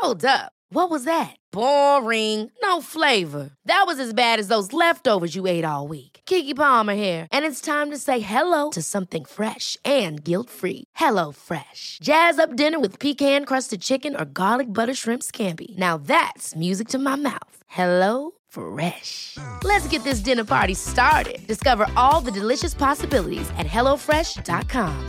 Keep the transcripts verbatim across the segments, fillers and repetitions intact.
Hold up. What was that? Boring. No flavor. That was as bad as those leftovers you ate all week. Keke Palmer here, and it's time to say hello to something fresh and guilt-free. Hello Fresh. Jazz up dinner with pecan-crusted chicken or garlic butter shrimp scampi. Now that's music to my mouth. Hello Fresh. Let's get this dinner party started. Discover all the delicious possibilities at hello fresh dot com.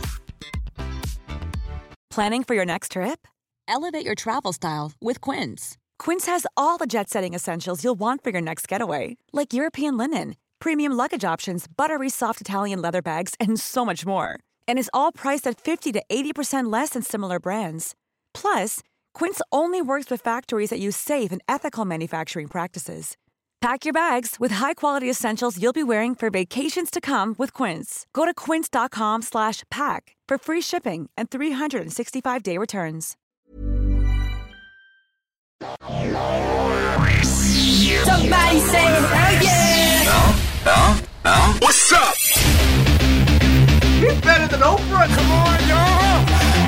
Planning for your next trip? Elevate your travel style with Quince. Quince has all the jet-setting essentials you'll want for your next getaway, like European linen, premium luggage options, buttery soft Italian leather bags, and so much more. And is all priced at fifty to eighty percent less than similar brands. Plus, Quince only works with factories that use safe and ethical manufacturing practices. Pack your bags with high-quality essentials you'll be wearing for vacations to come with Quince. Go to quince.com slash pack for free shipping and three sixty-five day returns. Somebody say hell yeah! No, no, no. What's up? He's better than Oprah. Come on, y'all.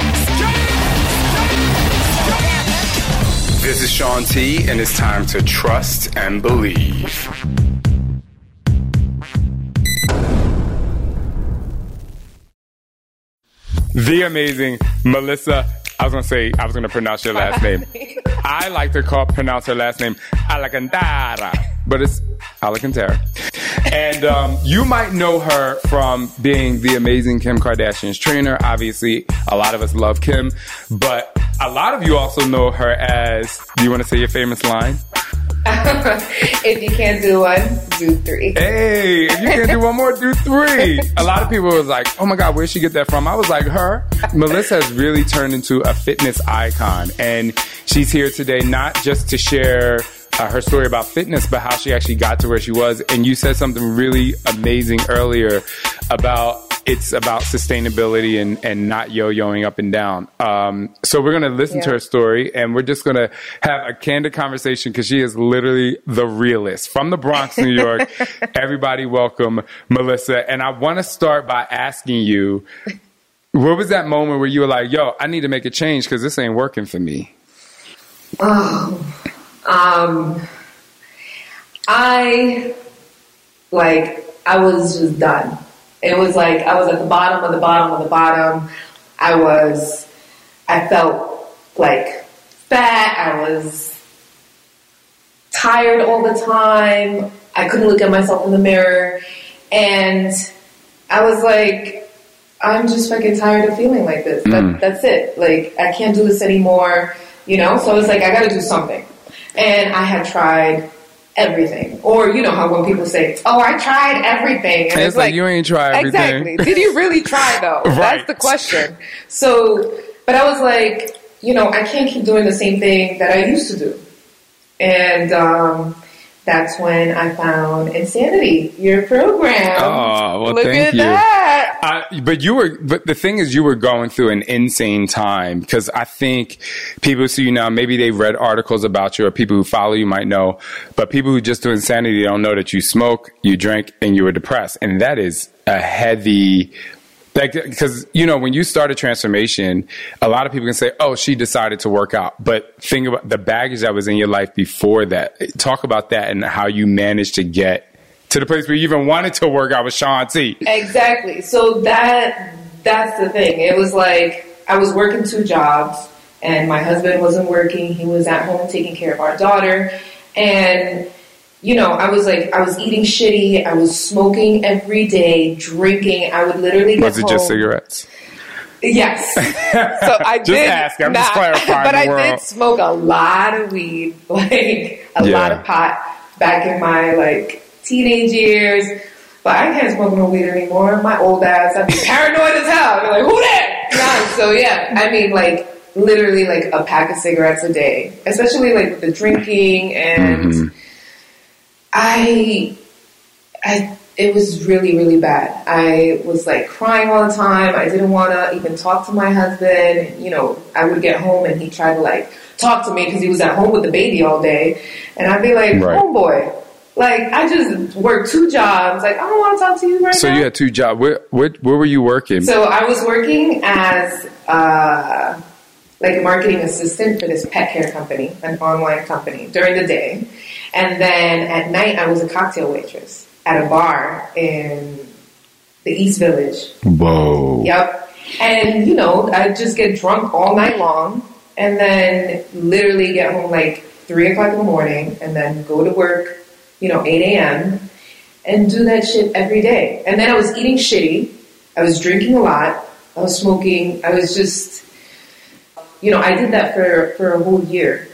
This is Sean T, and it's time to trust and believe. The amazing Melissa. I was going to say, I was going to pronounce your last name. I like to call, pronounce her last name Alcantara, but it's Alcantara. And um, you might know her from being the amazing Kim Kardashian's trainer. Obviously, a lot of us love Kim, but a lot of you also know her as, do you want to say your famous line? If you can't do one, do three. Hey, if you can't do one more, do three. A lot of people was like, oh my God, where'd she get that from? I was like, her. Melissa has really turned into a fitness icon. And she's here today not just to share uh, her story about fitness, but how she actually got to where she was. And you said something really amazing earlier about it's about sustainability and, and not yo-yoing up and down. Um, so we're going to listen yeah. to her story, and we're just going to have a candid conversation because she is literally the realest. From the Bronx, New York, everybody welcome Melissa. And I want to start by asking you, what was that moment where you were like, yo, I need to make a change because this ain't working for me? Oh, um, I, like, I was just done. It was like I was at the bottom of the bottom of the bottom. I was, I felt like fat. I was tired all the time. I couldn't look at myself in the mirror. And I was like, I'm just fucking tired of feeling like this. That, mm. That's it. Like, I can't do this anymore, you know? So I was like, I got to do something. And I had tried everything. Or, you know how when people say, oh, I tried everything. And it's, it's like, like, you ain't tried everything. Exactly. Did you really try, though? Right. That's the question. So, but I was like, you know, I can't keep doing the same thing that I used to do. And um, that's when I found Insanity, your program. Oh, well, Look thank at you. that. Uh, but you were, but the thing is, you were going through an insane time because I think people who see you now, maybe they've read articles about you or people who follow you might know, but people who just do Insanity don't know that you smoke, you drink, and you were depressed. And that is a heavy, like, because, you know, when you start a transformation, a lot of people can say, oh, she decided to work out. But think about the baggage that was in your life before that. Talk about that and how you managed to get to the place where you even wanted to work out with Sean T. Exactly. So that that's the thing. It was like I was working two jobs and my husband wasn't working. He was at home taking care of our daughter. And, you know, I was like, I was eating shitty. I was smoking every day, drinking. I would literally get Was it home. just cigarettes? Yes. So I just did. ask. I'm nah, just clarifying But the I world. did smoke a lot of weed, like a Yeah. lot of pot back in my, like, teenage years. But I can't smoke no weed anymore. My old ass, I'd be paranoid as hell. You're like, who that? Nah, so yeah, I mean, like, literally like a pack of cigarettes a day, especially like with the drinking. And Mm-hmm. I, I, it was really, really bad. I was like crying all the time. I didn't want to even talk to my husband. You know, I would get home and he'd try to like talk to me because he was at home with the baby all day. And I'd be like, Right. homeboy, like, I just worked two jobs. Like, I don't want to talk to you right So now. you had two jobs. Where, where, where were you working? So I was working as uh, like a marketing assistant for this pet care company, an online company, during the day. And then at night, I was a cocktail waitress at a bar in the East Village. Whoa. Yep. And, you know, I'd just get drunk all night long and then literally get home like three o'clock in the morning and then go to work, you know, eight a.m. and do that shit every day. And then I was eating shitty. I was drinking a lot. I was smoking. I was just, you know, I did that for, for a whole year.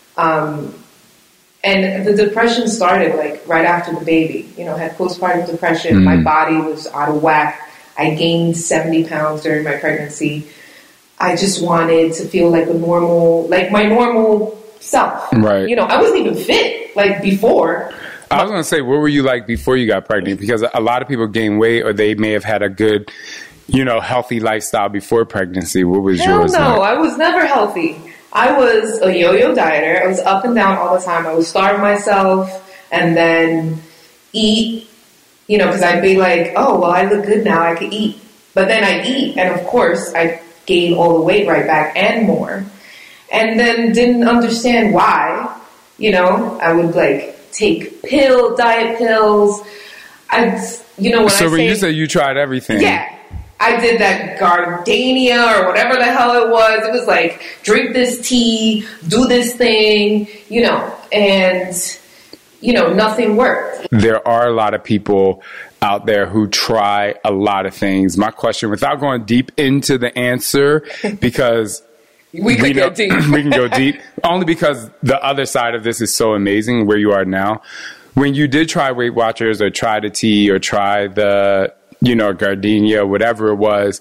Um, and the depression started like right after the baby. You know, I had postpartum depression. Mm. My body was out of whack. I gained seventy pounds during my pregnancy. I just wanted to feel like a normal, like my normal self. Right. You know, I wasn't even fit like before. I was going to say, what were you like before you got pregnant? Because a lot of people gain weight or they may have had a good, you know, healthy lifestyle before pregnancy. What was Hell yours? No, like? I was never healthy. I was a yo-yo dieter. I was up and down all the time. I would starve myself and then eat, you know, because I'd be like, oh, well, I look good now. I could eat. But then I'd eat. And, of course, I'd gain all the weight right back and more. And then didn't understand why. You know, I would, like, take pill, diet pills. I'd, you know, when so I when say, you say you tried everything. Yeah. I did that Gardenia or whatever the hell it was. It was like, drink this tea, do this thing, you know, and, you know, nothing worked. There are a lot of people out there who try a lot of things. My question, without going deep into the answer, because we, we, know, get deep. we can go deep, only because the other side of this is so amazing where you are now. When you did try Weight Watchers or try the tea or try the, you know, Gardenia, whatever it was,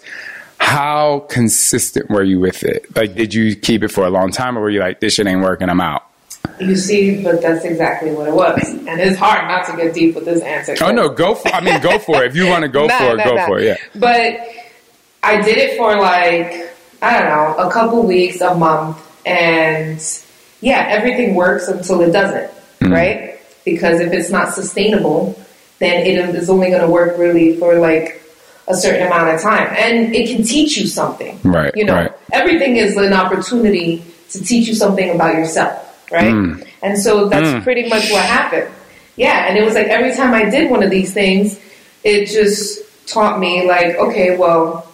how consistent were you with it? Like, did you keep it for a long time or were you like, this shit ain't working, I'm out? You see, but that's exactly what it was. And it's hard not to get deep with this answer. Oh, no, go for I mean, go for it. If you want to go nah, for it, nah, go nah. for it, yeah. But I did it for like, I don't know, a couple weeks, a month. And yeah, everything works until it doesn't, mm-hmm. right? Because if it's not sustainable, then it is only going to work really for like a certain amount of time. And it can teach you something. Right. You know, right. Everything is an opportunity to teach you something about yourself. Right. Mm. And so that's mm. pretty much what happened. Yeah. And it was like every time I did one of these things, it just taught me like, okay, well,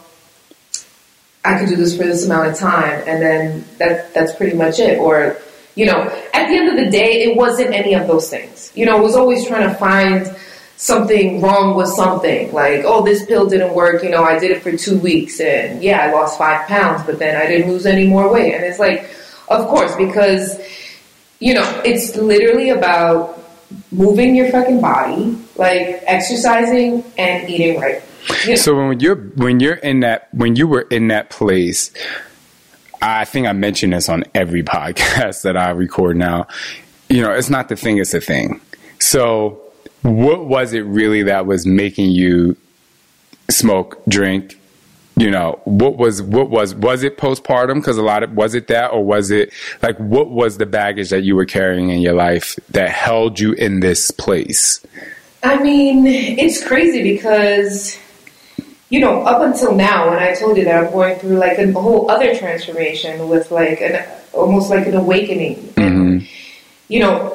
I could do this for this amount of time. And then that that's pretty much it. Or, you know, at the end of the day, it wasn't any of those things. You know, I was always trying to find something wrong with something. Like, oh, this pill didn't work. You know, I did it for two weeks and yeah, I lost five pounds, but then I didn't lose any more weight. And it's like, of course, because, you know, it's literally about moving your fucking body, like exercising and eating right. You know? So when you're when you're in that when you were in that place, I think I mentioned this on every podcast that I record now. You know, it's not the thing, it's a thing. So what was it really that was making you smoke, drink? You know, what was, what was, was it postpartum? Because a lot of, was it that, or was it like, what was the baggage that you were carrying in your life that held you in this place? I mean, it's crazy because, you know, up until now, when I told you that I'm going through like a whole other transformation with like an, almost like an awakening. Mm-hmm. And, you know,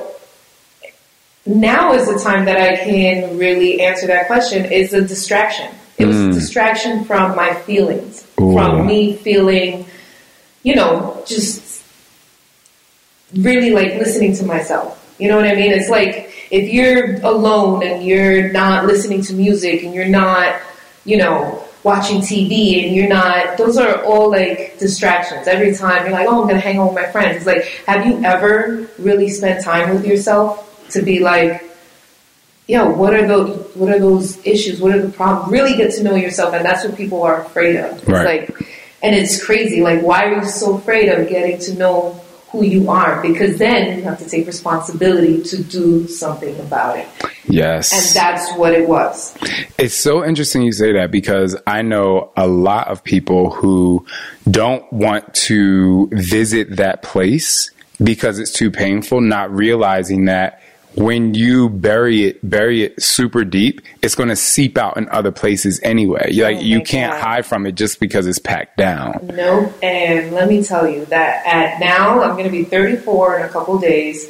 now is the time that I can really answer that question. Is a distraction. It was mm. a distraction from my feelings, Ooh. From me feeling, you know, just really like listening to myself. You know what I mean? It's like if you're alone and you're not listening to music and you're not, you know, watching T V and you're not, those are all like distractions. Every time you're like, oh, I'm going to hang out with my friends. It's like, have you ever really spent time with yourself to be like, yo, what are those, what are those issues? What are the problems? Really get to know yourself. And that's what people are afraid of. It's right. like, and it's crazy. Like, why are you so afraid of getting to know who you are? Because then you have to take responsibility to do something about it. Yes. And that's what it was. It's so interesting you say that because I know a lot of people who don't want to visit that place because it's too painful, not realizing that when you bury it, bury it super deep, it's going to seep out in other places anyway. You're like, Oh you my can't God. hide from it just because it's packed down. Nope. And let me tell you that at now I'm going to be thirty-four in a couple days.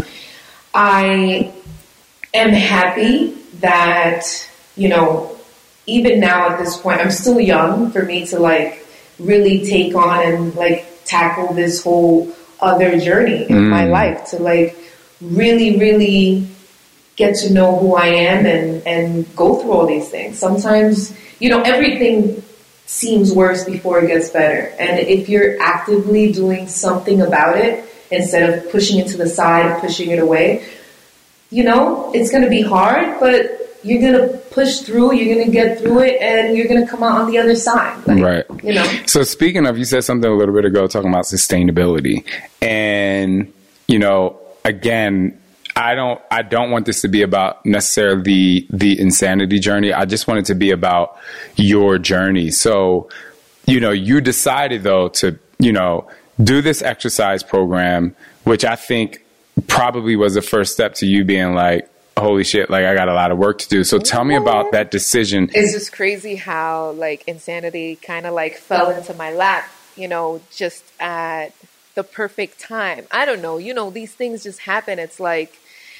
I am happy that, you know, even now at this point, I'm still young for me to like really take on and like tackle this whole other journey in Mm. my life, to like really, really get to know who I am and, and go through all these things. Sometimes, you know, everything seems worse before it gets better. And if you're actively doing something about it, instead of pushing it to the side, pushing it away, you know, it's going to be hard, but you're going to push through, you're going to get through it, and you're going to come out on the other side. Like, Right. You know? So speaking of, you said something a little bit ago talking about sustainability. And, you know, again, I don't I don't want this to be about necessarily the, the insanity journey. I just want it to be about your journey. So, you know, you decided, though, to, you know, do this exercise program, which I think probably was the first step to you being like, holy shit, like I got a lot of work to do. So tell me about that decision. It's just crazy how like insanity kind of like fell into my lap, you know, just at the perfect time. I don't know, you know, these things just happen. It's like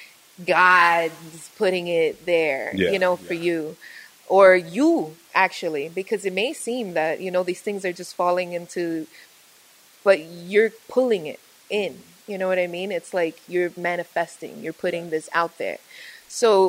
God's putting it there, Yeah, you know, for you, or you actually, because it may seem that, you know, these things are just falling into, but you're pulling it in. You know what I mean? It's like you're manifesting, you're putting this out there. So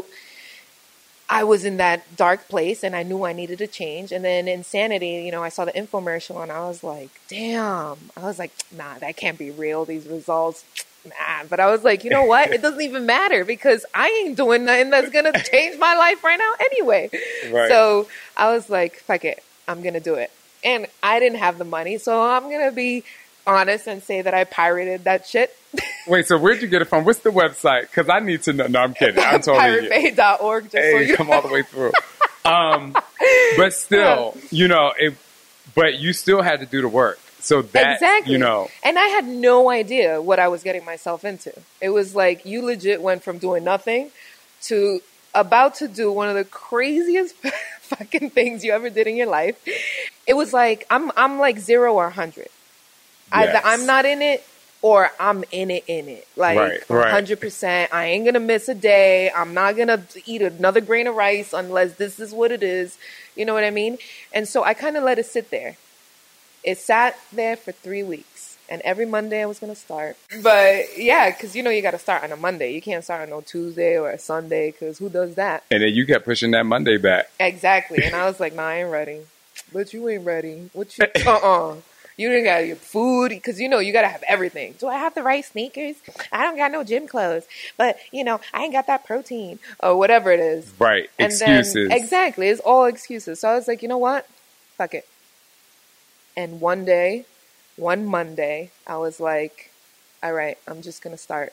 I was in that dark place and I knew I needed a change. And then insanity, you know, I saw the infomercial and I was like, damn. I was like, nah, that can't be real. These results, nah. But I was like, you know what? It doesn't even matter because I ain't doing nothing that's going to change my life right now anyway. Right. So I was like, fuck it. I'm going to do it. And I didn't have the money. So I'm going to be honest and say that I pirated that shit. Wait, so where'd you get it from? What's the website? Because I need to know. No, I'm kidding. I'm totally pirate bay dot org. Just Hey, so you come all the way through. Um, but still, you know, it, but you still had to do the work. So that, Exactly. you know. And I had no idea what I was getting myself into. It was like you legit went from doing nothing to about to do one of the craziest fucking things you ever did in your life. It was like, I'm I'm like zero or a hundred. Either Yes. I'm not in it or I'm in it, in it. Like Right, right. one hundred percent. I ain't going to miss a day. I'm not going to eat another grain of rice unless this is what it is. You know what I mean? And so I kind of let it sit there. It sat there for three weeks. And every Monday I was going to start. But yeah, because you know you got to start on a Monday. You can't start on no Tuesday or a Sunday because who does that? And then you kept pushing that Monday back. Exactly. And I was like, nah, I ain't ready. But you ain't ready. What you? Uh-uh. You didn't got your food because, you know, you got to have everything. Do I have the right sneakers? I don't got no gym clothes. But, you know, I ain't got that protein or whatever it is. Right. And Excuses. Then, exactly. It's all excuses. So I was like, you know what? Fuck it. And one day, one Monday, I was like, all right, I'm just going to start.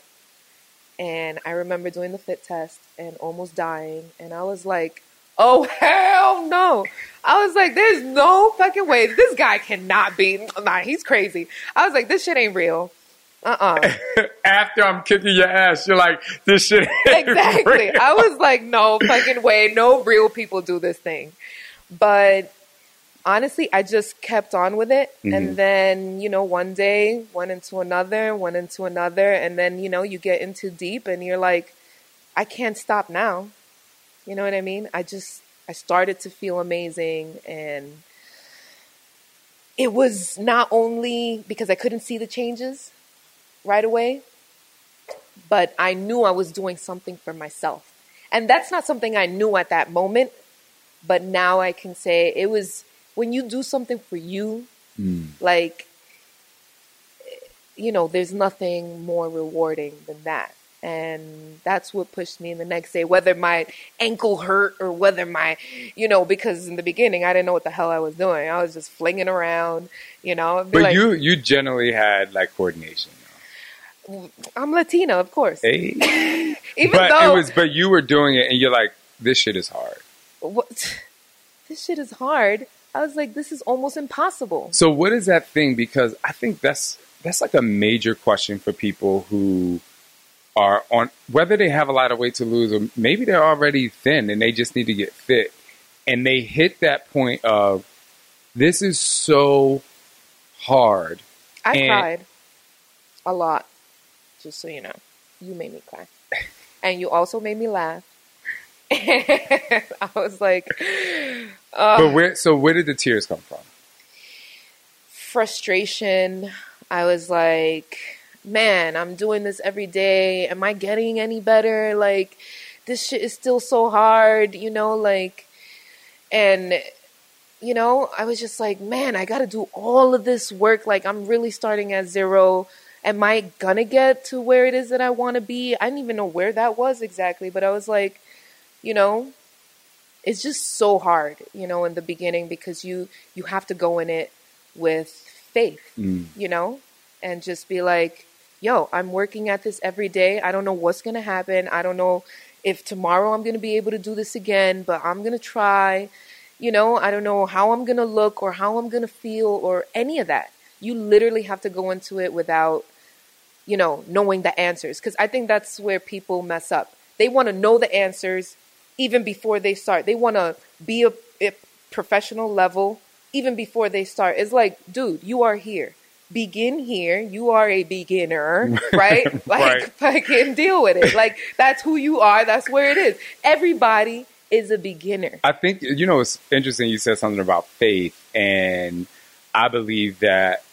And I remember doing the fit test and almost dying. And I was like, oh, hell no. I was like, there's no fucking way. This guy cannot be. Nah, he's crazy. I was like, this shit ain't real. Uh-uh. After I'm kicking your ass, you're like, this shit ain't Exactly. real. I was like, no fucking way. No real people do this thing. But honestly, I just kept on with it. Mm-hmm. And then, you know, one day, one into another, one into another. And then, you know, you get into deep and you're like, I can't stop now. You know what I mean? I just, I started to feel amazing. And it was not only because I couldn't see the changes right away, but I knew I was doing something for myself. And that's not something I knew at that moment. But now I can say it was when you do something for you, mm. like, you know, there's nothing more rewarding than that. And that's what pushed me the next day, whether my ankle hurt or whether my, you know, because in the beginning, I didn't know what the hell I was doing. I was just flinging around, you know. But like, you you generally had, like, coordination. I'm Latina, of course. Hey. Even but though. It was, but you were doing it and you're like, this shit is hard. What? This shit is hard. I was like, this is almost impossible. So what is that thing? Because I think that's that's like a major question for people who are on, whether they have a lot of weight to lose or maybe they're already thin and they just need to get fit. And they hit that point of, this is so hard. I and cried a lot, just so you know. You made me cry. And you also made me laugh. And I was like... Uh, but where, so where did the tears come from? Frustration. I was like, man, I'm doing this every day. Am I getting any better? Like, this shit is still so hard, you know, like, and, you know, I was just like, man, I got to do all of this work. Like, I'm really starting at zero. Am I going to get to where it is that I want to be? I didn't even know where that was exactly, but I was like, you know, it's just so hard, you know, in the beginning because you, you have to go in it with faith, mm. you know, and just be like, yo, I'm working at this every day. I don't know what's going to happen. I don't know if tomorrow I'm going to be able to do this again, but I'm going to try. You know, I don't know how I'm going to look or how I'm going to feel or any of that. You literally have to go into it without, you know, knowing the answers. Because I think that's where people mess up. They want to know the answers even before they start. They want to be a, a professional level even before they start. It's like, dude, you are here. Begin here. You are a beginner, right? Like, right. Fucking deal with it. Like, that's who you are. That's where it is. Everybody is a beginner. I think, you know, it's interesting you said something about faith. And I believe that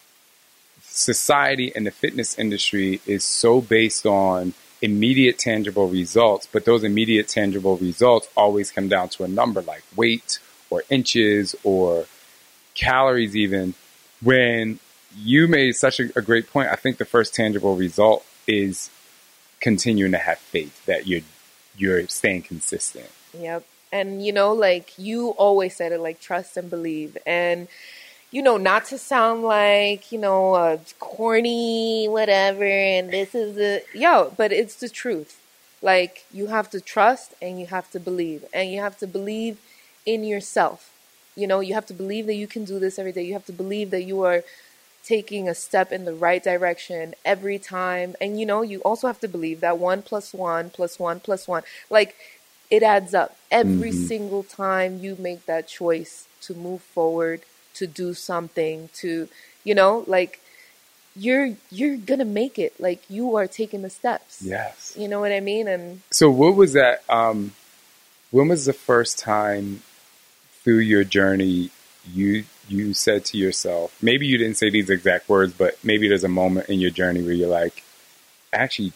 society and the fitness industry is so based on immediate tangible results. But those immediate tangible results always come down to a number like weight or inches or calories even. When you made such a, a great point, I think the first tangible result is continuing to have faith that you're you're staying consistent. Yep. And, you know, like you always said it, like trust and believe. And, you know, not to sound like, you know, uh, corny, whatever, and this is the, yo, but it's the truth. Like, you have to trust and you have to believe. And you have to believe in yourself. You know, you have to believe that you can do this every day. You have to believe that you are taking a step in the right direction every time. And, you know, you also have to believe that one plus one plus one plus one, like, it adds up. Every mm-hmm. single time you make that choice to move forward, to do something, to, you know, like, you're you're gonna make it. Like, you are taking the steps. Yes. You know what I mean? And so what was that, um, when was the first time through your journey you you said to yourself, maybe you didn't say these exact words, but maybe there's a moment in your journey where you're like, I actually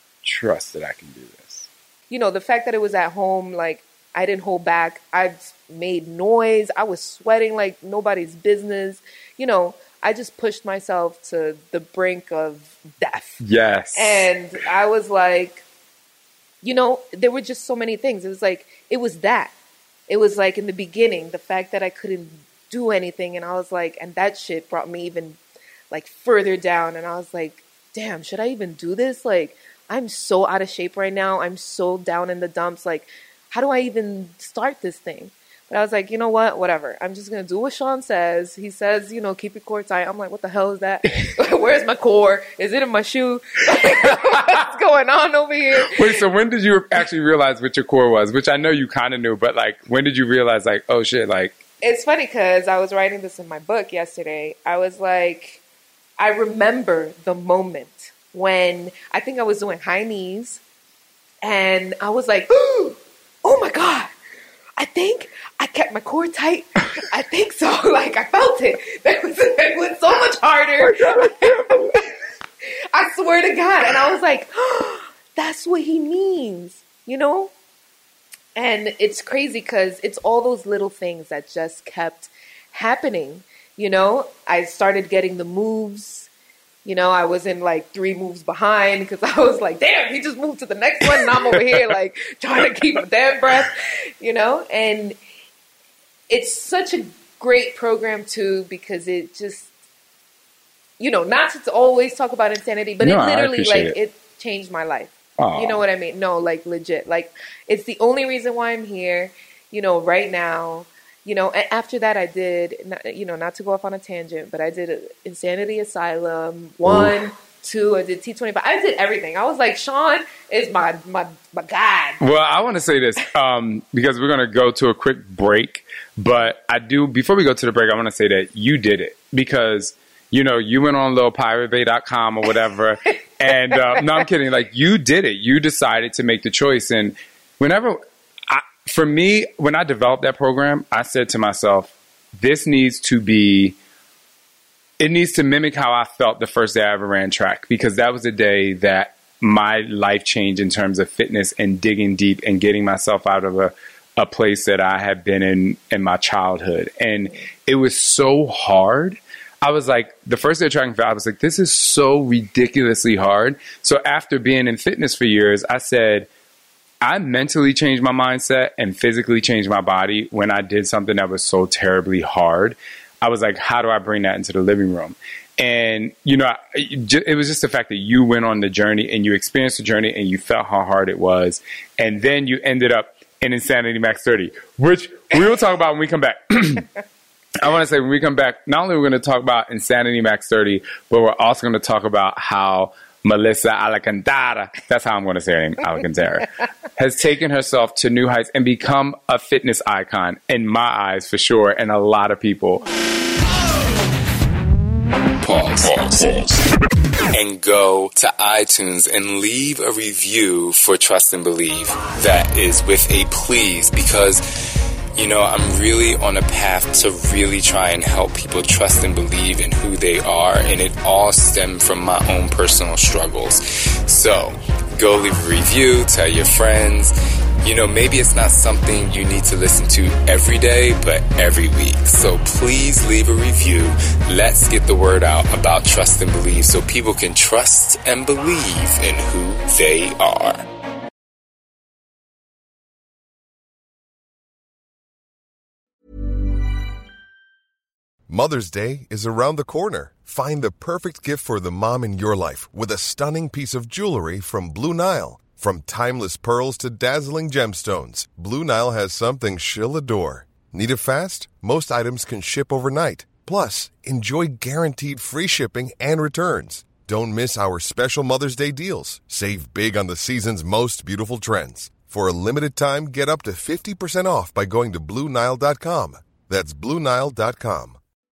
trust that I can do this? You know, the fact that it was at home, like, I didn't hold back. I made noise. I was sweating like nobody's business. You know, I just pushed myself to the brink of death. Yes. And I was like, you know, there were just so many things. It was like, it was that. It was like in the beginning, the fact that I couldn't do anything. And I was like, and that shit brought me even like further down. And I was like, damn, should I even do this? Like, I'm so out of shape right now. I'm so down in the dumps. Like, how do I even start this thing? But I was like, you know what? Whatever. I'm just going to do what Sean says. He says, you know, keep your core tight. I'm like, what the hell is that? Where's my core? Is it in my shoe? What's going on over here? Wait, so when did you actually realize what your core was? Which I know you kind of knew, but like, when did you realize like, oh shit, like. It's funny because I was writing this in my book yesterday. I was like, I remember the moment when I think I was doing high knees and I was like, oh my God, I think I kept my core tight. I think so. Like, I felt it. That was, it was so much harder. I swear to God. And I was like, oh, that's what he means, you know? And it's crazy because it's all those little things that just kept happening. You know, I started getting the moves. You know, I was in like three moves behind because I was like, damn, he just moved to the next one. And I'm over here like trying to keep a damn breath, you know, and it's such a great program too, because it just, you know, not to always talk about insanity, but no, it literally like it. it changed my life. Aww. You know what I mean? No, like legit, like it's the only reason why I'm here, you know, right now. You know, and after that I did, you know, not to go off on a tangent, but I did Insanity Asylum one, Ooh. two. I did T twenty-five. I did everything. I was like, Sean is my my my God. Well, I want to say this um, because we're going to go to a quick break. But I do, before we go to the break, I want to say that you did it because, you know, you went on little pirate bay dot com or whatever. and uh, no, I'm kidding. Like, you did it. You decided to make the choice. And whenever, I, for me, when I developed that program, I said to myself, this needs to be, it needs to mimic how I felt the first day I ever ran track, because that was the day that my life changed in terms of fitness and digging deep and getting myself out of a, a place that I had been in in my childhood. And it was so hard. I was like, the first day of track and field, I was like, this is so ridiculously hard. So after being in fitness for years, I said, I mentally changed my mindset and physically changed my body when I did something that was so terribly hard. I was like, how do I bring that into the living room? And, you know, it was just the fact that you went on the journey and you experienced the journey and you felt how hard it was. And then you ended up in Insanity Max thirty, which we will talk about when we come back. I want to say when we come back, not only are we going to talk about Insanity Max thirty, but we're also going to talk about how Melissa Alcantara, that's how I'm going to say her name, Alcantara, has taken herself to new heights and become a fitness icon, in my eyes for sure, and a lot of people. Pause. Pause. And go to iTunes and leave a review for Trust and Believe. That is with a please, because, you know, I'm really on a path to really try and help people trust and believe in who they are, and it all stemmed from my own personal struggles. So, go leave a review, tell your friends. You know, maybe it's not something you need to listen to every day, but every week. So please leave a review. Let's get the word out about Trust and Believe so people can trust and believe in who they are. Mother's Day is around the corner. Find the perfect gift for the mom in your life with a stunning piece of jewelry from Blue Nile. From timeless pearls to dazzling gemstones, Blue Nile has something she'll adore. Need it fast? Most items can ship overnight. Plus, enjoy guaranteed free shipping and returns. Don't miss our special Mother's Day deals. Save big on the season's most beautiful trends. For a limited time, get up to fifty percent off by going to Blue Nile dot com. That's Blue Nile dot com.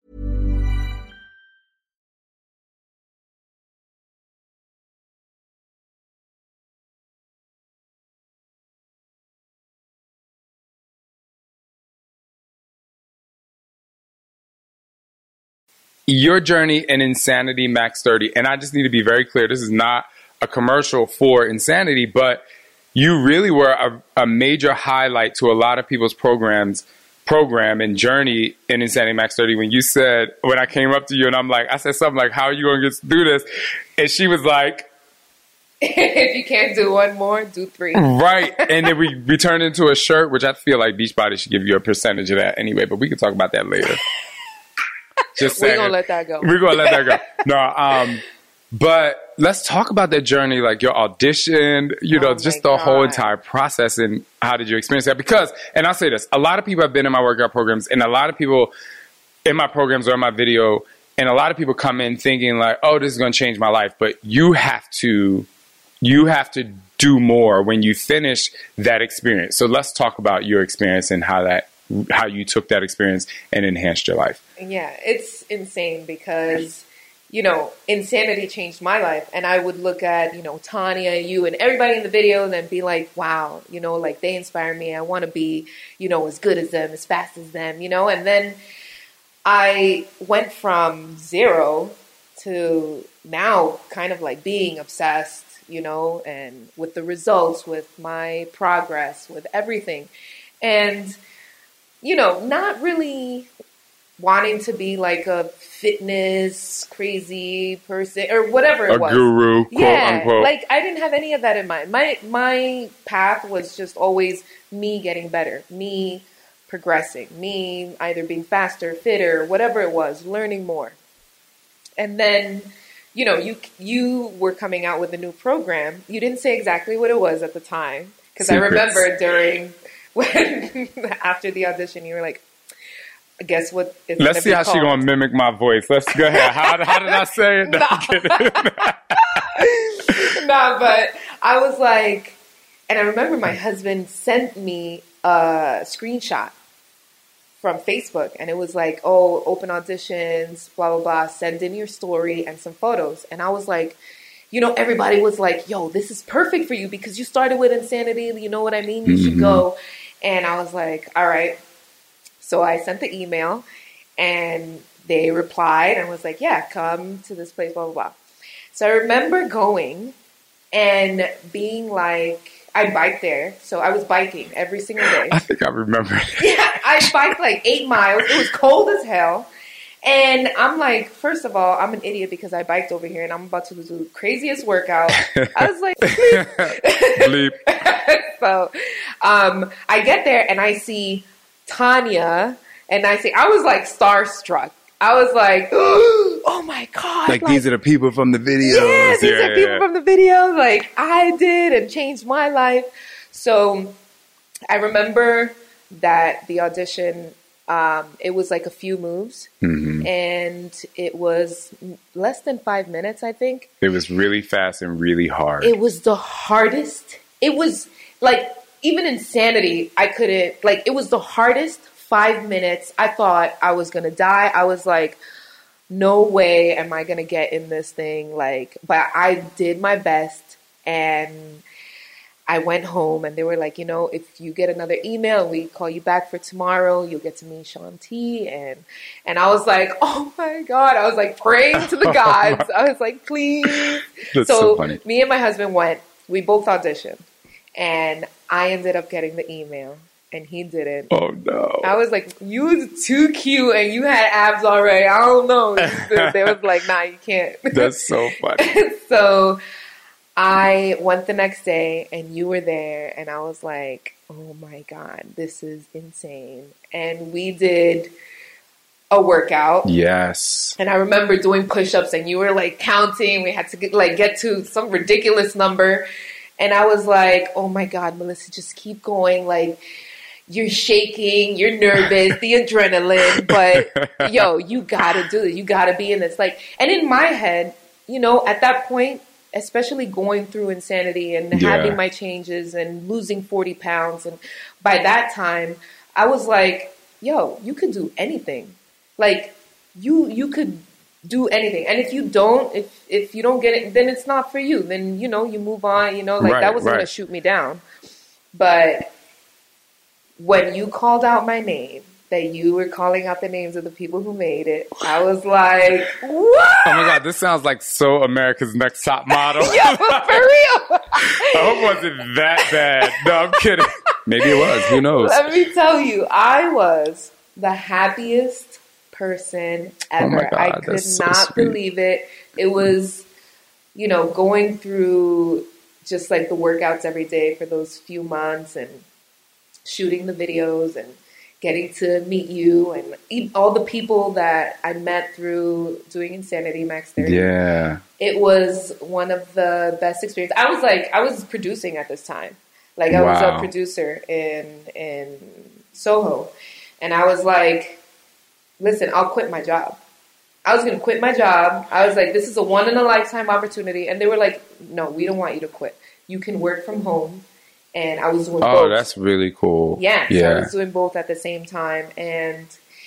Your journey in Insanity Max thirty, and I just need to be very clear, this is not a commercial for Insanity, but you really were a, a major highlight to a lot of people's programs, program and journey in Insanity Max thirty. When you said, when I came up to you and I'm like, I said something like, how are you going to get through this? And she was like, if you can't do one more, do three. Right. And then we, we turned into a shirt, which I feel like Beachbody should give you a percentage of that anyway, but we can talk about that later. Just saying. We're going to let that go. We're going to let that go. No, um, but let's talk about that journey, like your audition, you know, Oh just my the whole God. entire process, and how did you experience that? Because, and I'll say this, a lot of people have been in my workout programs, and a lot of people in my programs or in my video, and a lot of people come in thinking like, oh, this is going to change my life. But you have to, you have to do more when you finish that experience. So let's talk about your experience and how that, how you took that experience and enhanced your life. Yeah, it's insane because, you know, Insanity changed my life. And I would look at, you know, Tanya, you, and everybody in the video and then be like, wow, you know, like they inspire me. I want to be, you know, as good as them, as fast as them, you know. And then I went from zero to now kind of like being obsessed, you know, and with the results, with my progress, with everything. And, you know, not really wanting to be like a fitness crazy person or whatever it A was. guru, quote yeah, unquote. like I didn't have any of that in mind. My my path was just always me getting better, me progressing, me either being faster, fitter, whatever it was, learning more. And then, you know, you you were coming out with a new program. You didn't say exactly what it was at the time, because I Secrets. remember during when after the audition, you were like, guess what? It's Let's see be how called. she gonna mimic my voice. Let's go ahead. How, how did I say it? No, I'm kidding. Nah, but I was like, and I remember my husband sent me a screenshot from Facebook, and it was like, oh, open auditions, blah, blah, blah, send in your story and some photos. And I was like, you know, everybody was like, yo, this is perfect for you because you started with Insanity, you know what I mean? You mm-hmm. should go. And I was like, all right. So I sent the email, and they replied and was like, yeah, come to this place, blah, blah, blah. So I remember going and being like, I biked there. So I was biking every single day. I think I remember. Yeah, I biked like eight miles. It was cold as hell. And I'm like, first of all, I'm an idiot because I biked over here and I'm about to do the craziest workout. I was like, bleep. Bleep. So um, I get there and I see Tanya, and I see, I was like starstruck. I was like, oh my God. Like, like these are the people from the videos. Yeah, these yeah, are people yeah. from the videos. Like I did and changed my life. So I remember that the audition, um, it was like a few moves mm-hmm. and it was less than five minutes, I think. It was really fast and really hard. It was the hardest. It was like, even Insanity, I couldn't, like, it was the hardest five minutes. I thought I was going to die. I was like, no way am I going to get in this thing. Like, but I did my best, and I went home, and they were like, you know, if you get another email and we call you back for tomorrow, you'll get to meet Shaun T. And, and I was like, oh my God. I was like praying to the gods. I was like, please. That's so, so funny. Me and my husband went, we both auditioned, and I ended up getting the email. And he didn't. Oh, no. I was like, you was too cute and you had abs already. I don't know. They was like, nah, you can't. That's so funny. So I went the next day and you were there. And I was like, oh my God, this is insane. And we did a workout. Yes. And I remember doing push-ups and you were like counting. We had to get, like get to some ridiculous number. And I was like, oh my God, Melissa, just keep going. Like, you're shaking, you're nervous, the adrenaline, but yo, you gotta do it. You gotta be in this. Like, and in my head, you know, at that point, especially going through Insanity and yeah. having my changes and losing forty pounds. And by that time, I was like, yo, you could do anything. Like, you, you could do anything. And if you don't, if, if you don't get it, then it's not for you. Then, you know, you move on, you know, like right, that wasn't right. going to shoot me down. But when you called out my name, that you were calling out the names of the people who made it, I was like, what? Oh my God, this sounds like so America's Next Top Model. Yeah, but for real. I hope it wasn't that bad. No, I'm kidding. Maybe it was. Who knows? Let me tell you, I was the happiest person ever. Oh my God, I could so not sweet. believe it. It was, you know, going through just like the workouts every day for those few months and shooting the videos and getting to meet you and all the people that I met through doing Insanity Max thirty. Yeah. It was one of the best experiences. I was like, I was producing at this time. Like I wow. was a producer in, in Soho. And I was like, listen, I'll quit my job. I was going to quit my job. I was like, this is a one in a lifetime opportunity. And they were like, no, we don't want you to quit. You can work from home. And I was doing oh, both. Oh, that's really cool. Yeah, yeah. So I was doing both at the same time. And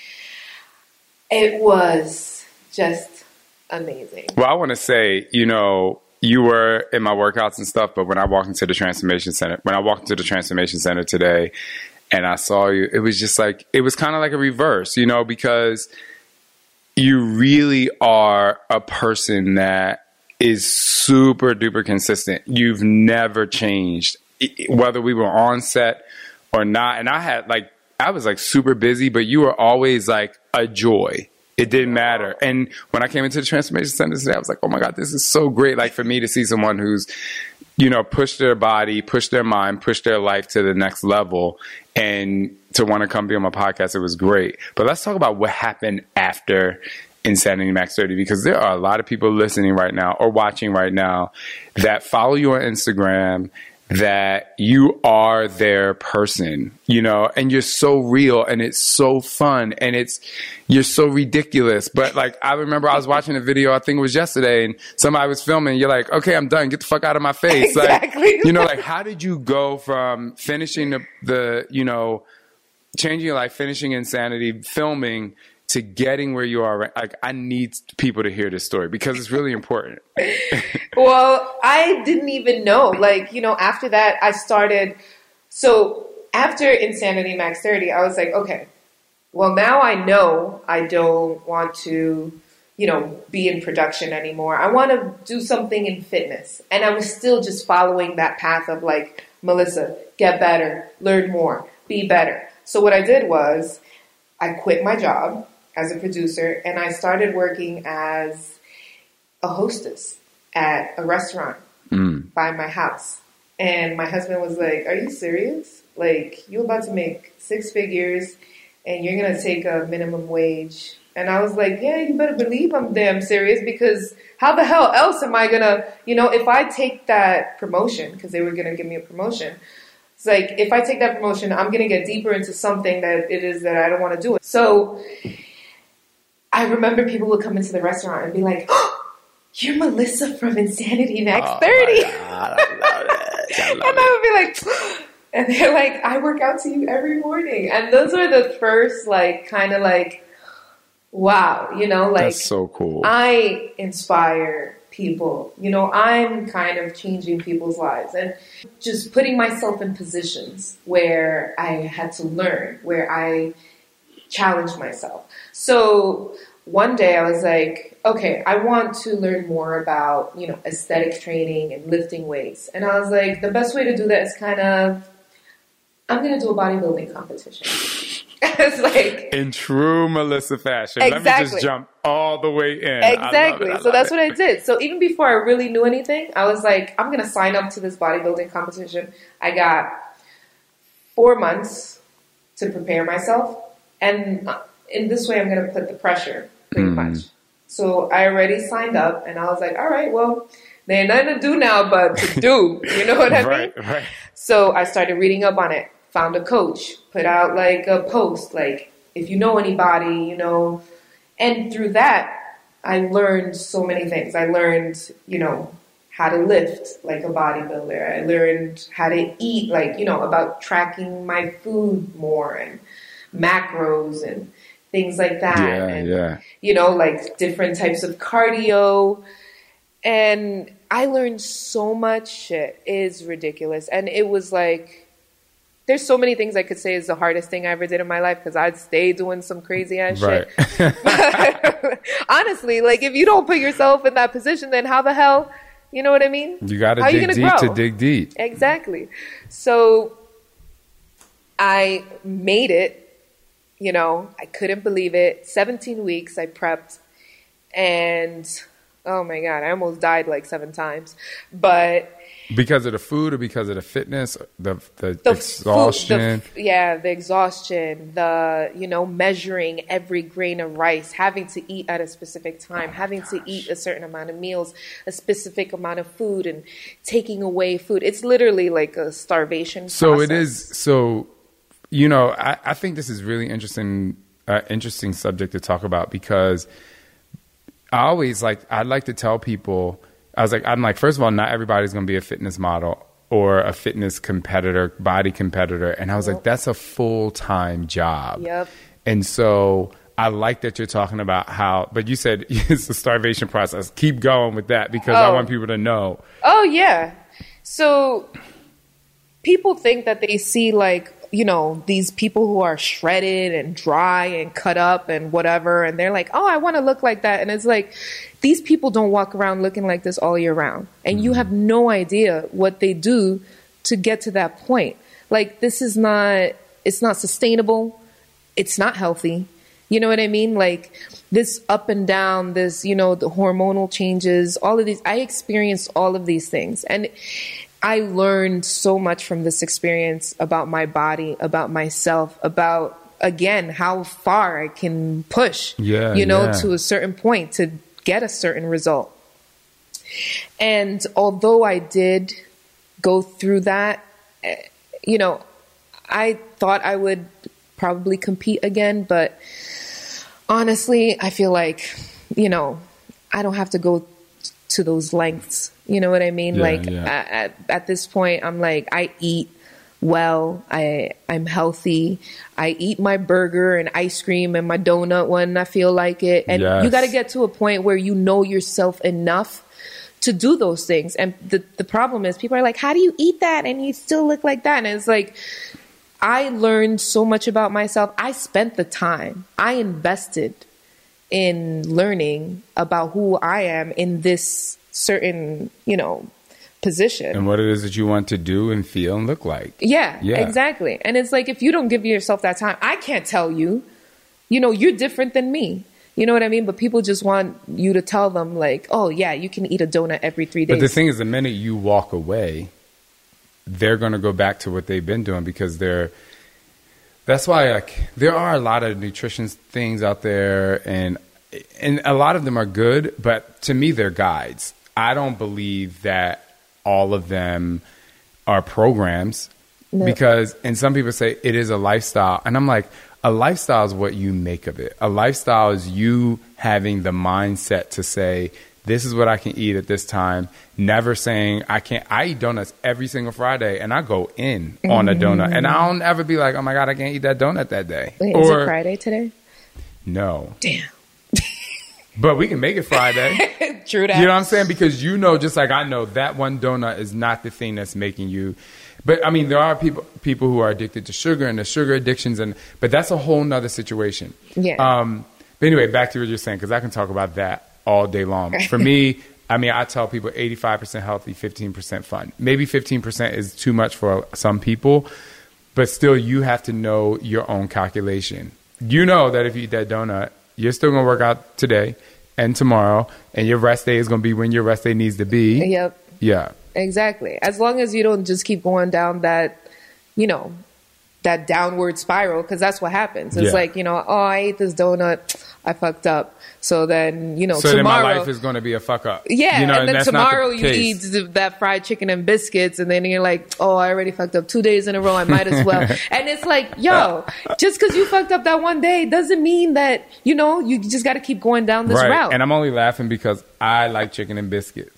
it was just amazing. Well, I want to say, you know, you were in my workouts and stuff, but when I walked into the Transformation Center, when I walked into the Transformation Center today and I saw you, it was just like, it was kind of like a reverse, you know, because you really are a person that is super duper consistent. You've never changed. Whether we were on set or not. And I had like, I was like super busy, but you were always like a joy. It didn't matter. And when I came into the Transformation Center today, I was like, oh my God, this is so great. Like for me to see someone who's, you know, pushed their body, pushed their mind, pushed their life to the next level and to want to come be on my podcast, it was great. But let's talk about what happened after Insanity Max thirty, because there are a lot of people listening right now or watching right now that follow you on Instagram, that you are their person, you know, and you're so real and it's so fun and it's, you're so ridiculous. But like, I remember I was watching a video, I think it was yesterday, and somebody was filming. You're like, okay, I'm done. Get the fuck out of my face. Exactly. Like, you know, like, how did you go from finishing the, the, you know, changing your life, finishing Insanity, filming, to getting where you are? Like, I need people to hear this story because it's really important. Well, I didn't even know. Like, you know, after that, I started. So after Insanity Max thirty, I was like, okay, well, now I know I don't want to, you know, be in production anymore. I want to do something in fitness. And I was still just following that path of like, Melissa, get better, learn more, be better. So what I did was I quit my job as a producer and I started working as a hostess at a restaurant mm. by my house. And my husband was like, are you serious? Like, you're about to make six figures and you're going to take a minimum wage. And I was like, yeah, you better believe I'm damn serious, because how the hell else am I going to, you know, if I take that promotion, because they were going to give me a promotion. It's like, if I take that promotion, I'm going to get deeper into something that it is that I don't want to do. So I remember people would come into the restaurant and be like, oh, you're Melissa from Insanity Max oh thirty. My God, I love it. I love and I would be like, and they're like, I work out to you every morning. And those were the first, like, kind of like, wow, you know, like, that's so cool. I inspire people, you know, I'm kind of changing people's lives and just putting myself in positions where I had to learn, where I challenged myself. So one day I was like, okay, I want to learn more about, you know, aesthetic training and lifting weights. And I was like, the best way to do that is kind of, I'm going to do a bodybuilding competition. It's like, in true Melissa fashion. Exactly. Let me just jump all the way in. Exactly. So that's it. what I did. So even before I really knew anything, I was like, I'm going to sign up to this bodybuilding competition. I got four months to prepare myself. And in this way, I'm going to put the pressure pretty mm. much. So I already signed up and I was like, all right, well, there ain't nothing to do now but to do. You know what I right, mean? Right. So I started reading up on it. Found a coach, put out like a post, like, if you know anybody, you know, and through that, I learned so many things. I learned, you know, how to lift like a bodybuilder. I learned how to eat, like, you know, about tracking my food more and macros and things like that. Yeah, and, yeah. you know, like different types of cardio. And I learned so much shit. It is ridiculous. And it was like, there's so many things I could say is the hardest thing I ever did in my life because I'd stay doing some crazy ass right. shit. But honestly, like, if you don't put yourself in that position, then how the hell, you know what I mean? You got to dig deep grow? to dig deep. Exactly. So I made it, you know, I couldn't believe it. seventeen weeks I prepped and oh my God, I almost died like seven times. But because of the food or because of the fitness, the the, the exhaustion? Food, the, yeah, the exhaustion, the, you know, measuring every grain of rice, having to eat at a specific time, oh having gosh. to eat a certain amount of meals, a specific amount of food, and taking away food. It's literally like a starvation So process. it is, so, you know, I, I think this is really interesting, uh, interesting subject to talk about because I always like, I'd like to tell people, I was like, I'm like, first of all, not everybody's going to be a fitness model or a fitness competitor, body competitor. And I was yep. like, that's a full-time job. Yep. And so I like that you're talking about how, but you said it's a starvation process. Keep going with that because oh. I want people to know. Oh, yeah. So people think that they see like, you know, these people who are shredded and dry and cut up and whatever. And they're like, oh, I want to look like that. And it's like, these people don't walk around looking like this all year round. And mm-hmm. you have no idea what they do to get to that point. Like, this is not, it's not sustainable. It's not healthy. You know what I mean? Like this up and down, this, you know, the hormonal changes, all of these, I experienced all of these things. And I learned so much from this experience about my body, about myself, about, again, how far I can push, yeah, you know, yeah. to a certain point to get a certain result. And although I did go through that. You know, I thought I would probably compete again, but honestly, I feel like, you know, I don't have to go to those lengths. You know what I mean? Yeah, like yeah. At, at, at this point, I'm like, I eat well, I, I'm healthy. I eat my burger and ice cream and my donut when I feel like it. And Yes. you got to get to a point where you know yourself enough to do those things. And the, the problem is people are like, how do you eat that? And you still look like that. And it's like, I learned so much about myself. I spent the time. I invested in learning about who I am in this certain, you know, position. And what it is that you want to do and feel and look like. Yeah, Yeah. exactly. And it's like, if you don't give yourself that time, I can't tell you, you know, you're different than me. You know what I mean? But people just want you to tell them like, oh yeah, you can eat a donut every three days. But the thing is, the minute you walk away, they're going to go back to what they've been doing because they're, that's why like there are a lot of nutrition things out there and, and a lot of them are good, but to me, they're guides. I don't believe that all of them are programs no. because, and some people say it is a lifestyle. And I'm like, a lifestyle is what you make of it. A lifestyle is you having the mindset to say, this is what I can eat at this time. Never saying I can't. I eat donuts every single Friday and I go in mm-hmm. on a donut. And I don't ever be like, oh my God, I can't eat that donut that day. Wait, or, is it Friday today? No. Damn. But we can make it Friday. True that. You know what I'm saying? Because you know, just like I know, that one donut is not the thing that's making you. But I mean, there are people people who are addicted to sugar and the sugar addictions, and but that's a whole nother situation. Yeah. Um. But anyway, back to what you're saying, because I can talk about that all day long. For me, I mean, I tell people eighty-five percent healthy, fifteen percent fun. Maybe fifteen percent is too much for some people, but still, you have to know your own calculation. You know that if you eat that donut, you're still going to work out today and tomorrow, and your rest day is going to be when your rest day needs to be. Yep. Yeah. Exactly. As long as you don't just keep going down that, you know, that downward spiral, because that's what happens. It's Yeah. like, you know, oh, I ate this donut, I fucked up. So then, you know, So tomorrow, then my life is going to be a fuck up. yeah, You know, and then that's not the tomorrow you case. eat th- that fried chicken and biscuits, and then you're like, oh, I already fucked up two days in a row. I might as well. And it's like, yo, just because you fucked up that one day doesn't mean that, you know, you just got to keep going down this right. route. And I'm only laughing because I like chicken and biscuits.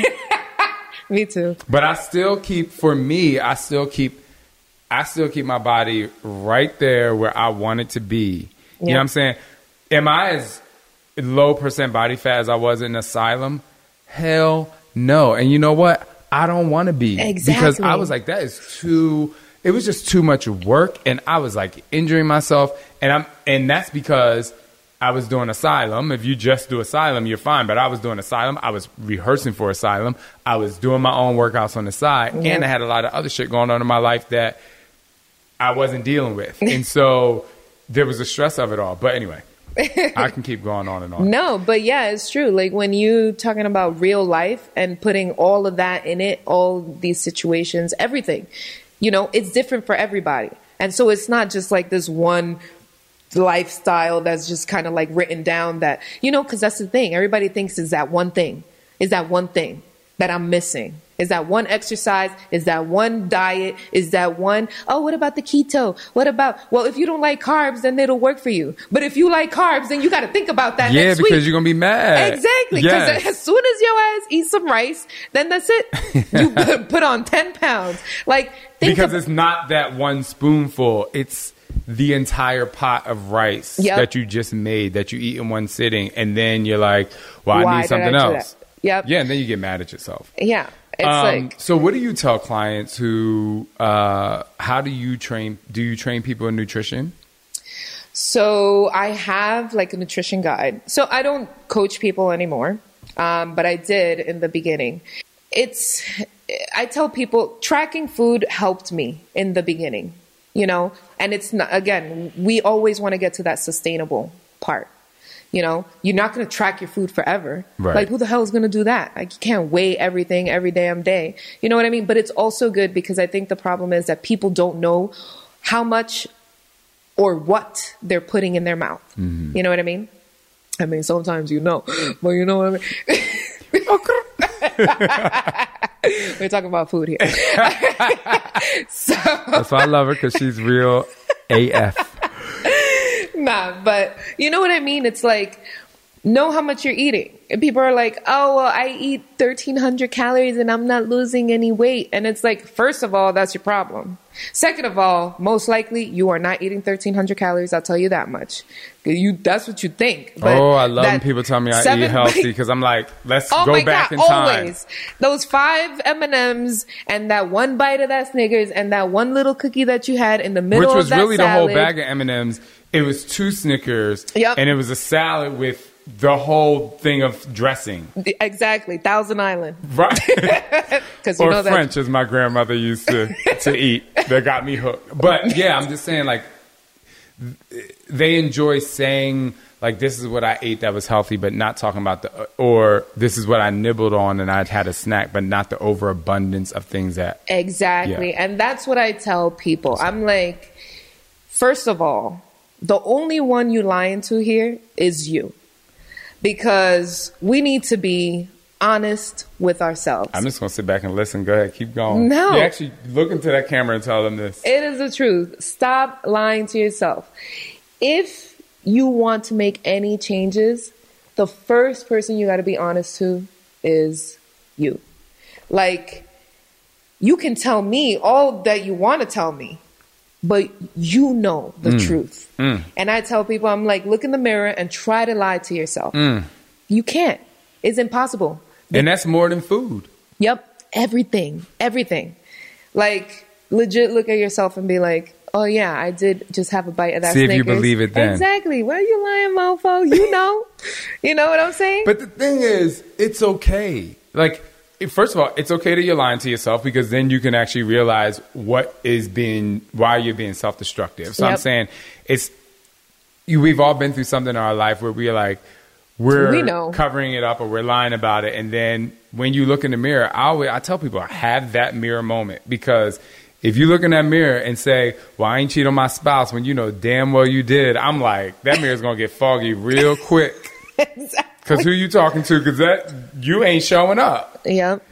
Me too. But I still keep, for me, I still keep, I still keep my body right there where I want it to be. You know what I'm saying? Am I as low percent body fat as I was in asylum? Hell no. And you know what? I don't want to be. Exactly. Because I was like, that is too, it was just too much work. And I was like injuring myself. And I'm, and that's because I was doing asylum. If you just do asylum, you're fine. But I was doing asylum. I was rehearsing for asylum. I was doing my own workouts on the side. Yeah. And I had a lot of other shit going on in my life that I wasn't dealing with. And so there was the stress of it all. But anyway, I can keep going on and on. No, but yeah, it's true. Like when you talking about real life and putting all of that in it, all these situations, everything, you know, it's different for everybody. And so it's not just like this one lifestyle that's just kind of like written down that, you know, because that's the thing. Everybody thinks is that one thing, is that one thing that I'm missing. Is that one exercise? Is that one diet? Is that one, oh, what about the keto? What about, well, if you don't like carbs, then it'll work for you. But if you like carbs, then you got to think about that Yeah, next because week. you're going to be mad. Exactly. Because Yes. as soon as your ass eats some rice, then that's it. You put, put on ten pounds. Like, think Because of, it's not that one spoonful. It's the entire pot of rice Yep. that you just made that you eat in one sitting. And then you're like, well, I Why need did something I do else. that? Yep. Yeah, and then you get mad at yourself. Yeah. It's Um, like, so what do you tell clients who, uh, how do you train, do you train people in nutrition? so I have like a nutrition guide. So I don't coach people anymore. Um, but I did in the beginning. It's, I tell people tracking food helped me in the beginning, you know, and it's not, again, we always want to get to that sustainable part. You know, you're not going to track your food forever. Right. Like, who the hell is going to do that? Like, you can't weigh everything every damn day. You know what I mean? But it's also good because I think the problem is that people don't know how much or what they're putting in their mouth. Mm-hmm. You know what I mean? I mean, sometimes you know, but you know what I mean? We're talking about food here. So that's why I love her, because she's real A F. Nah, but you know what I mean? It's like, know how much you're eating. And people are like, oh, well, I eat thirteen hundred calories and I'm not losing any weight. And it's like, first of all, that's your problem. Second of all, most likely you are not eating thirteen hundred calories. I'll tell you that much. You, that's what you think. But oh, I love when people tell me I seven, eat healthy, because I'm like, let's oh go my back God, in time. Always. Those five M and M's and that one bite of that Snickers and that one little cookie that you had in the middle Which was of that really salad. the whole bag of M and M's. It was two Snickers, yep. and it was a salad with the whole thing of dressing. Exactly. Thousand Island. Right. Cause you or know that- French, as my grandmother used to, to eat. That got me hooked. But yeah, I'm just saying, like, they enjoy saying, like, this is what I ate that was healthy, but not talking about the, or this is what I nibbled on and I'd had a snack, but not the overabundance of things that. Exactly. Yeah. And that's what I tell people. I'm like, first of all, the only one you lying to here is you. Because we need to be honest with ourselves. I'm just going to sit back and listen. Go ahead. Keep going. No. You actually look into that camera and tell them this. It is the truth. Stop lying to yourself. If you want to make any changes, the first person you got to be honest to is you. Like, you can tell me all that you want to tell me, but you know the Mm. truth. Mm. And I tell people, I'm like, look in the mirror and try to lie to yourself. Mm. You can't. It's impossible. And that's more than food. Yep. Everything. Everything. Like, legit look at yourself and be like, oh, yeah, I did just have a bite of that See if Snickers. you believe it then. Exactly. Why are you lying, mofo? You know. You know what I'm saying? But the thing is, it's okay. Like, first of all, it's okay that you're lying to yourself, because then you can actually realize what is being, why you're being self-destructive. So Yep. I'm saying it's, you, we've all been through something in our life where we're like, we're We know. covering it up or we're lying about it. And then when you look in the mirror, I always, I tell people, have that mirror moment, because if you look in that mirror and say, well, I ain't cheat on my spouse when you know damn well you did, I'm like, that mirror's going to get foggy real quick. Exactly. Because who you talking to? Because that, you ain't showing up. Yep.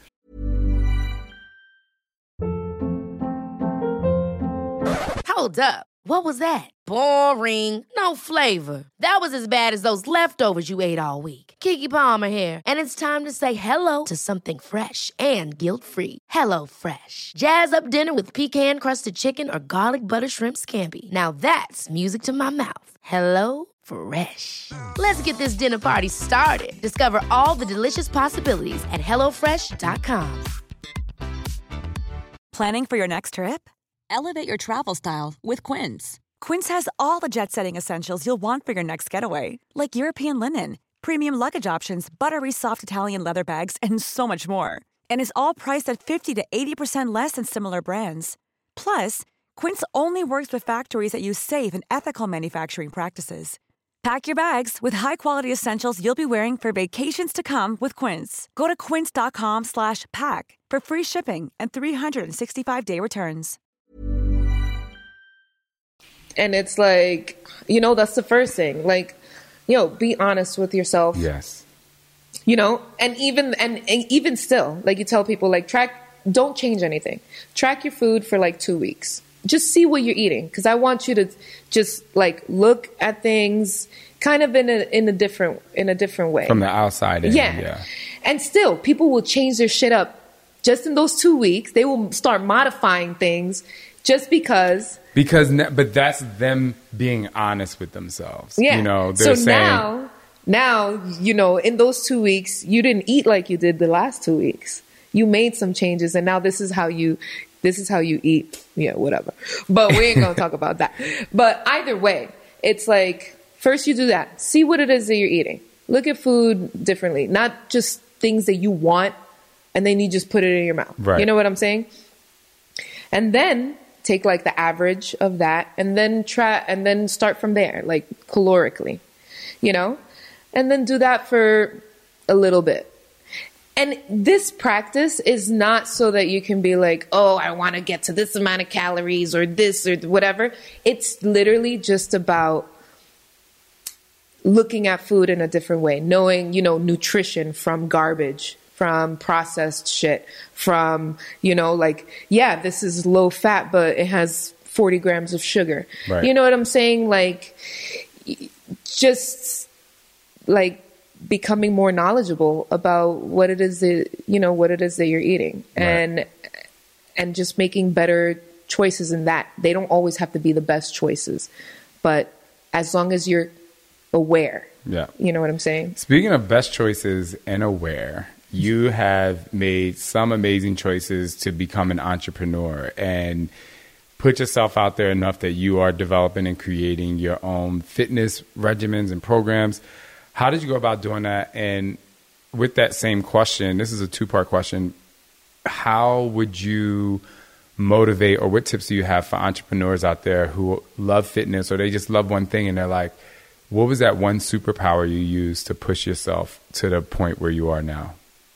Hold up. What was that? Boring. No flavor. That was as bad as those leftovers you ate all week. Keke Palmer here. And it's time to say hello to something fresh and guilt-free. Hello Fresh. Jazz up dinner with pecan-crusted chicken or garlic butter shrimp scampi. Now that's music to my mouth. Hello Fresh. Let's get this dinner party started. Discover all the delicious possibilities at hello fresh dot com. Planning for your next trip? Elevate your travel style with Quince. Quince has all the jet-setting essentials you'll want for your next getaway, like European linen, premium luggage options, buttery soft Italian leather bags, and so much more. And is all priced at fifty to eighty percent less than similar brands. Plus, Quince only works with factories that use safe and ethical manufacturing practices. Pack your bags with high-quality essentials you'll be wearing for vacations to come with Quince. Go to quince.com slash pack for free shipping and three sixty-five day returns. And it's like, you know, that's the first thing. Like, yo, be honest with yourself. Yes. You know, and even and, and even still, like you tell people, like, track, don't change anything. Track your food for like two weeks. Just see what you're eating, because I want you to just like look at things kind of in a in a different in a different way From the outside in. Yeah. Yeah. And still, people will change their shit up just in those two weeks. They will start modifying things just because. Because, but that's them being honest with themselves. Yeah. You know, they're so saying. now, now, you know, in those two weeks, you didn't eat like you did the last two weeks. You made some changes, and now this is how you, this is how you eat. Yeah, whatever. But we ain't gonna talk about that. But either way, it's like, first you do that. See what it is that you're eating. Look at food differently, not just things that you want, and then you just put it in your mouth. Right. You know what I'm saying? And then take like the average of that, and then try, and then start from there, like calorically, you know, and then do that for a little bit. And this practice is not so that you can be like, oh, I want to get to this amount of calories or this or whatever. It's literally just about looking at food in a different way, knowing, you know, nutrition from garbage, from processed shit, from, you know, like, yeah, this is low fat, but it has forty grams of sugar. Right. You know what I'm saying? Like, just like becoming more knowledgeable about what it is that, you know, what it is that you're eating, right. and, and just making better choices in that. They don't always have to be the best choices, but as long as you're aware, yeah, you know what I'm saying? Speaking of best choices and aware, you have made some amazing choices to become an entrepreneur and put yourself out there enough that you are developing and creating your own fitness regimens and programs. How did you go about doing that? And with that same question, this is a two-part question. How would you motivate, or what tips do you have for entrepreneurs out there who love fitness, or they just love one thing and they're like, what was that one superpower you used to push yourself to the point where you are now?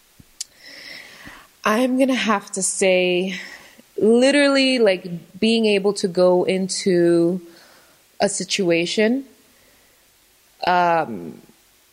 I'm going to have to say literally like being able to go into a situation, um,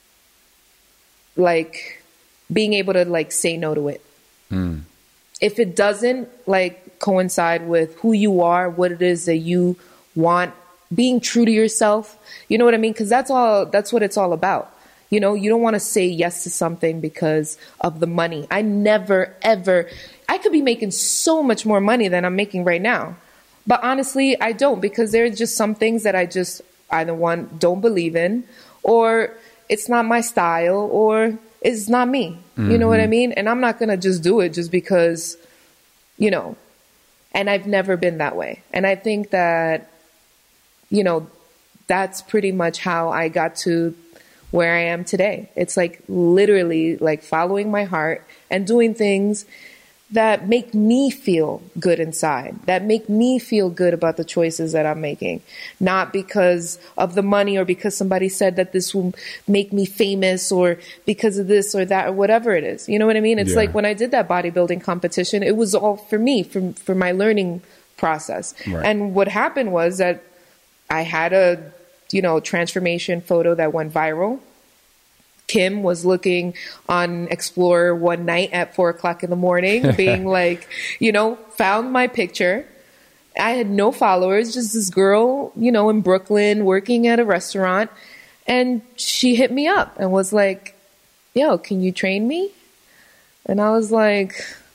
like being able to like say no to it. Mm. If it doesn't like coincide with who you are, what it is that you want, being true to yourself, you know what I mean? Because that's all, that's what it's all about. You know, you don't want to say yes to something because of the money. I never, ever, I could be making so much more money than I'm making right now. But honestly, I don't, because there are just some things that I just either one, don't believe in, or it's not my style, or it's not me. Mm-hmm. You know what I mean? And I'm not going to just do it just because, you know, and I've never been that way. And I think that, you know, that's pretty much how I got to where I am today. It's like literally like following my heart and doing things that make me feel good inside, that make me feel good about the choices that I'm making, not because of the money or because somebody said that this will make me famous or because of this or that or whatever it is. You know what I mean? It's yeah. like when I did that bodybuilding competition, it was all for me, for, for my learning process. Right. And what happened was that I had a, you know, transformation photo that went viral. Kim was looking on Explorer one night at four o'clock in the morning, being like, you know, found my picture. I had no followers, just this girl, you know, in Brooklyn working at a restaurant. And she hit me up and was like, yo, can you train me? And I was like,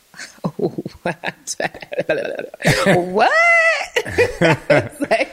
what? What? Like,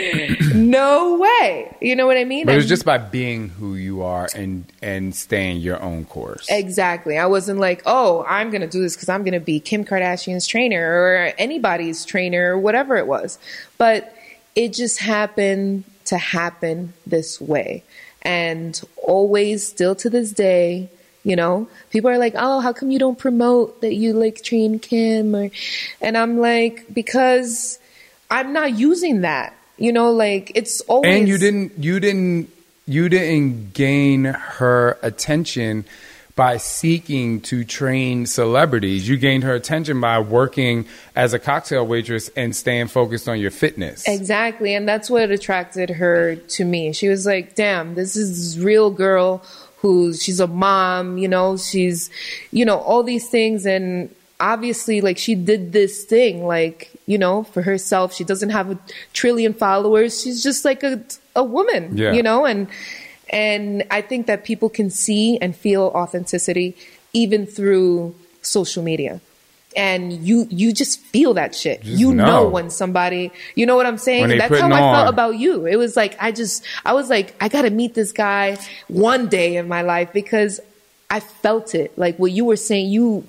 no way. You know what I mean? But it was just by being who you are and and staying your own course. Exactly. I wasn't like, oh, I'm going to do this because I'm going to be Kim Kardashian's trainer or anybody's trainer or whatever it was. But it just happened to happen this way. And always, still to this day, you know, people are like, oh, how come you don't promote that you like train Kim? Or, and I'm like, because I'm not using that, you know, like it's always. And you didn't, you didn't, you didn't gain her attention by seeking to train celebrities. You gained her attention by working as a cocktail waitress and staying focused on your fitness. Exactly. And that's what attracted her to me. She was like, damn, this is this real girl who she's a mom, you know, she's, you know, all these things. And obviously, like, she did this thing, like, you know, for herself. She doesn't have a trillion followers. She's just like a, a woman, yeah. you know, and, and I think that people can see and feel authenticity even through social media. And you, you just feel that shit. Just you know. know when somebody, you know what I'm saying? That's how I on. felt about you. It was like, I just, I was like, I got to meet this guy one day in my life because I felt it. Like what you were saying, you,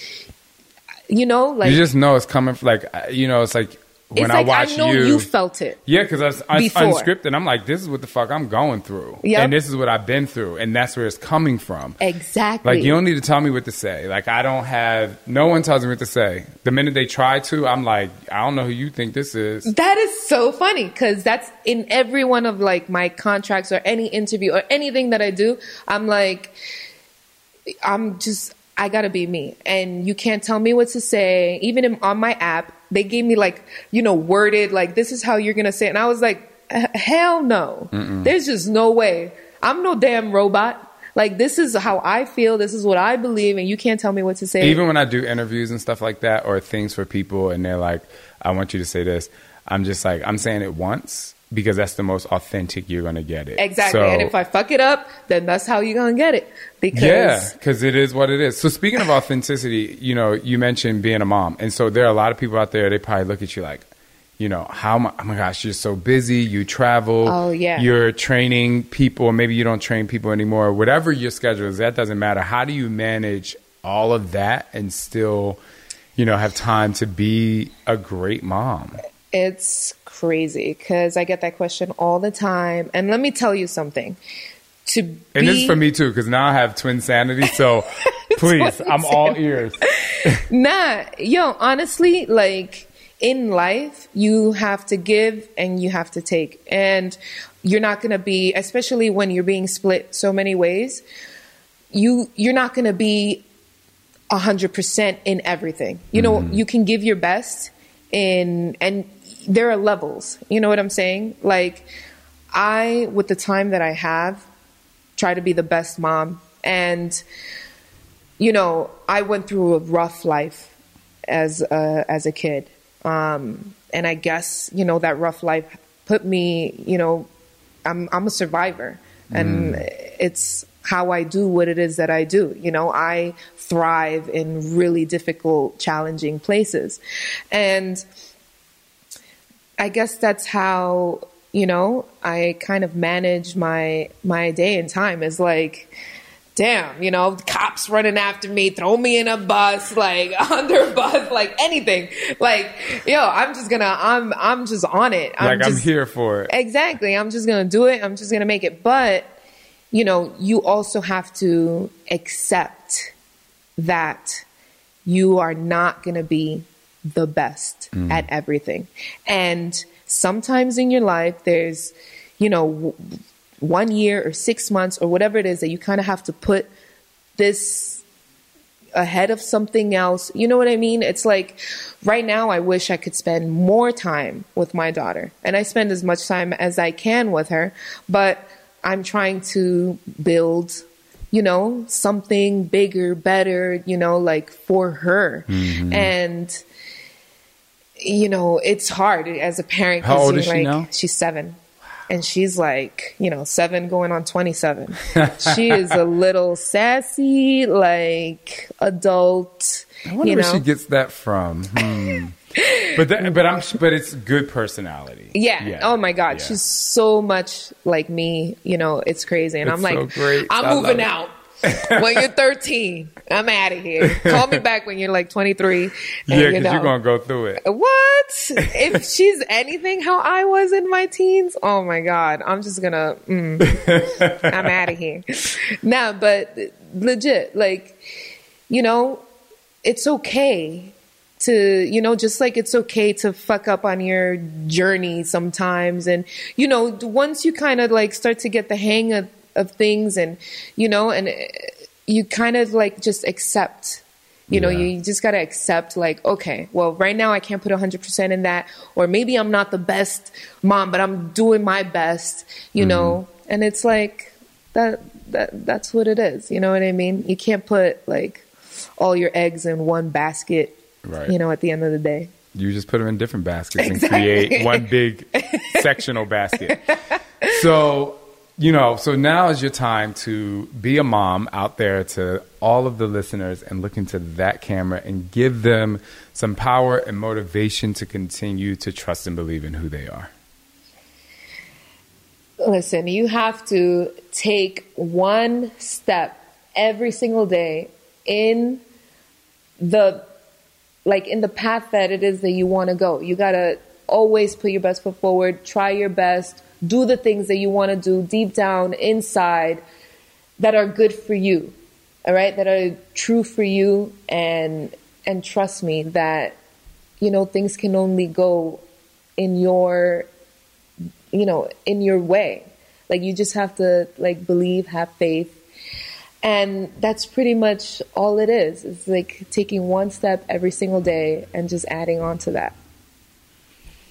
you know, like. You just know it's coming, like, you know, it's like. When it's I like, watch I know you, you felt it. Yeah, because I was un- unscripted. I'm like, this is what the fuck I'm going through. Yep. And this is what I've been through. And that's where it's coming from. Exactly. Like, you don't need to tell me what to say. Like, I don't have, no one tells me what to say. The minute they try to, I'm like, I don't know who you think this is. That is so funny because that's in every one of like my contracts or any interview or anything that I do. I'm like, I'm just, I gotta be me. And you can't tell me what to say. Even in, on my app, they gave me like, you know, worded, like, this is how you're going to say it. And I was like, hell no. Mm-mm. There's just no way. I'm no damn robot. Like, this is how I feel. This is what I believe. And you can't tell me what to say. Even when I do interviews and stuff like that, or things for people, and they're like, I want you to say this, I'm just like, I'm saying it once because that's the most authentic you're going to get it. Exactly. So, and if I fuck it up, then that's how you're going to get it. Because yeah, because it is what it is. So speaking of authenticity, you know, you mentioned being a mom. And so there are a lot of people out there, they probably look at you like, you know, how, my, oh my gosh, you're so busy. You travel. Oh, yeah. You're training people. Maybe you don't train people anymore. Whatever your schedule is, that doesn't matter. How do you manage all of that and still, you know, have time to be a great mom? It's crazy because I get that question all the time. And let me tell you something. To be... And this is for me too, because now I have twin sanity. So please, I'm all ears. Nah, yo, honestly, like in life, you have to give and you have to take. And you're not going to be, especially when you're being split so many ways, you, you're not going to be one hundred percent in everything. You know, mm-hmm. you can give your best in, and there are levels. You know what I'm saying? Like, I, with the time that I have, try to be the best mom. And, you know, I went through a rough life as a, as a kid. Um, and I guess, you know, that rough life put me, you know, I'm, I'm a survivor, and mm. it's how I do what it is that I do. You know, I thrive in really difficult, challenging places. And I guess that's how, you know, I kind of manage my, my day and time is like, damn, you know, cops running after me, throw me in a bus, like under a bus, like anything. Like, yo, I'm just gonna, I'm, I'm just on it. I'm like just, I'm here for it. Exactly. I'm just gonna do it. I'm just gonna make it. But, you know, you also have to accept that you are not gonna be the best mm. at everything. And sometimes in your life, there's, you know, w- one year or six months or whatever it is that you kind of have to put this ahead of something else. You know what I mean? It's like right now, I wish I could spend more time with my daughter, and I spend as much time as I can with her, but I'm trying to build, you know, something bigger, better, you know, like for her. Mm-hmm. And, you know, it's hard as a parent. How old is like, she now? She's seven. And she's like, you know, seven going on twenty-seven. She is a little sassy, like adult. I wonder you where know? she gets that from. Hmm. But that, but I'm but it's good personality. Yeah. yeah. Oh my God, yeah. She's so much like me. You know, it's crazy. And it's I'm like, so great. I'm I moving out. When you're thirteen, I'm out of here. Call me back when you're like twenty-three. And, yeah, because you know, you're going to go through it. What? If she's anything how I was in my teens, oh my God, I'm just going to, mm, I'm out of here. No, but legit, like, you know, it's okay to, you know, just like it's okay to fuck up on your journey sometimes. And, you know, once you kind of like start to get the hang of of things, and you know, and you kind of like just accept, you know, yeah. you just got to accept like, okay, well, right now I can't put one hundred percent in that, or maybe I'm not the best mom, but I'm doing my best, you mm-hmm. know. And it's like that that that's what it is, you know what I mean? You can't put like all your eggs in one basket, right? You know, at the end of the day, you just put them in different baskets exactly. and create one big sectional basket. So you know, so now is your time to be a mom out there to all of the listeners and look into that camera and give them some power and motivation to continue to trust and believe in who they are. Listen, you have to take one step every single day in the, like in the path that it is that you want to go. You got to always put your best foot forward, try your best, do the things that you want to do deep down inside that are good for you, all right, that are true for you. And and trust me that, you know, things can only go in your, you know, in your way. Like you just have to like believe, have faith. And that's pretty much all it is. It's like taking one step every single day and just adding on to that.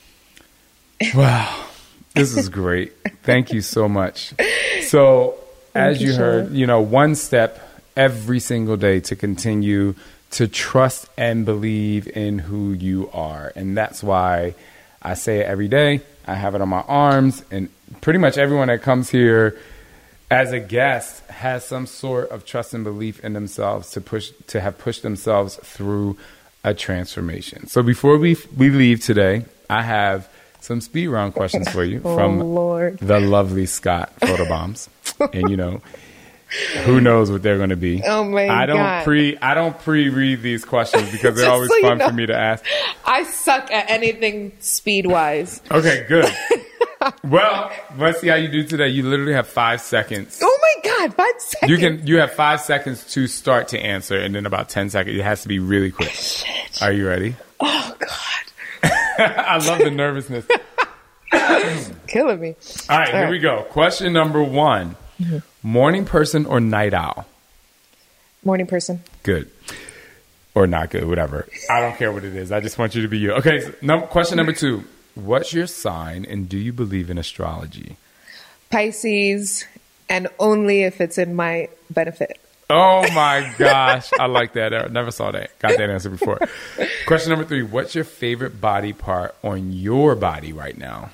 Wow. This is great. Thank you so much. So as you, you heard, Sean. you know, one step every single day to continue to trust and believe in who you are. And that's why I say it every day. I have it on my arms, and pretty much everyone that comes here as a guest has some sort of trust and belief in themselves to push, to have pushed themselves through a transformation. So before we we leave today, I have some speed round questions for you oh, from Lord. the lovely Scott Photobombs. And you know, who knows what they're going to be. Oh my I don't God. pre I don't pre-read these questions because they're Just always so you fun know, for me to ask. I suck at anything speed-wise. Okay, good. Well, let's see how you do today. You literally have five seconds. Oh my God, five seconds. You can you have five seconds to start to answer, and then about ten seconds. It has to be really quick. Shit. Are you ready? Oh God. I love the nervousness. Killing me. All right, All here right. we go. Question number one. Mm-hmm. Morning person or night owl? Morning person. Good. Or not good, whatever. I don't care what it is. I just want you to be you. Okay, so num- question number two. What's your sign, and do you believe in astrology? Pisces, and only if it's in my benefit. Oh my gosh. I like that. I never saw that. Got that answer before. Question number three. What's your favorite body part on your body right now?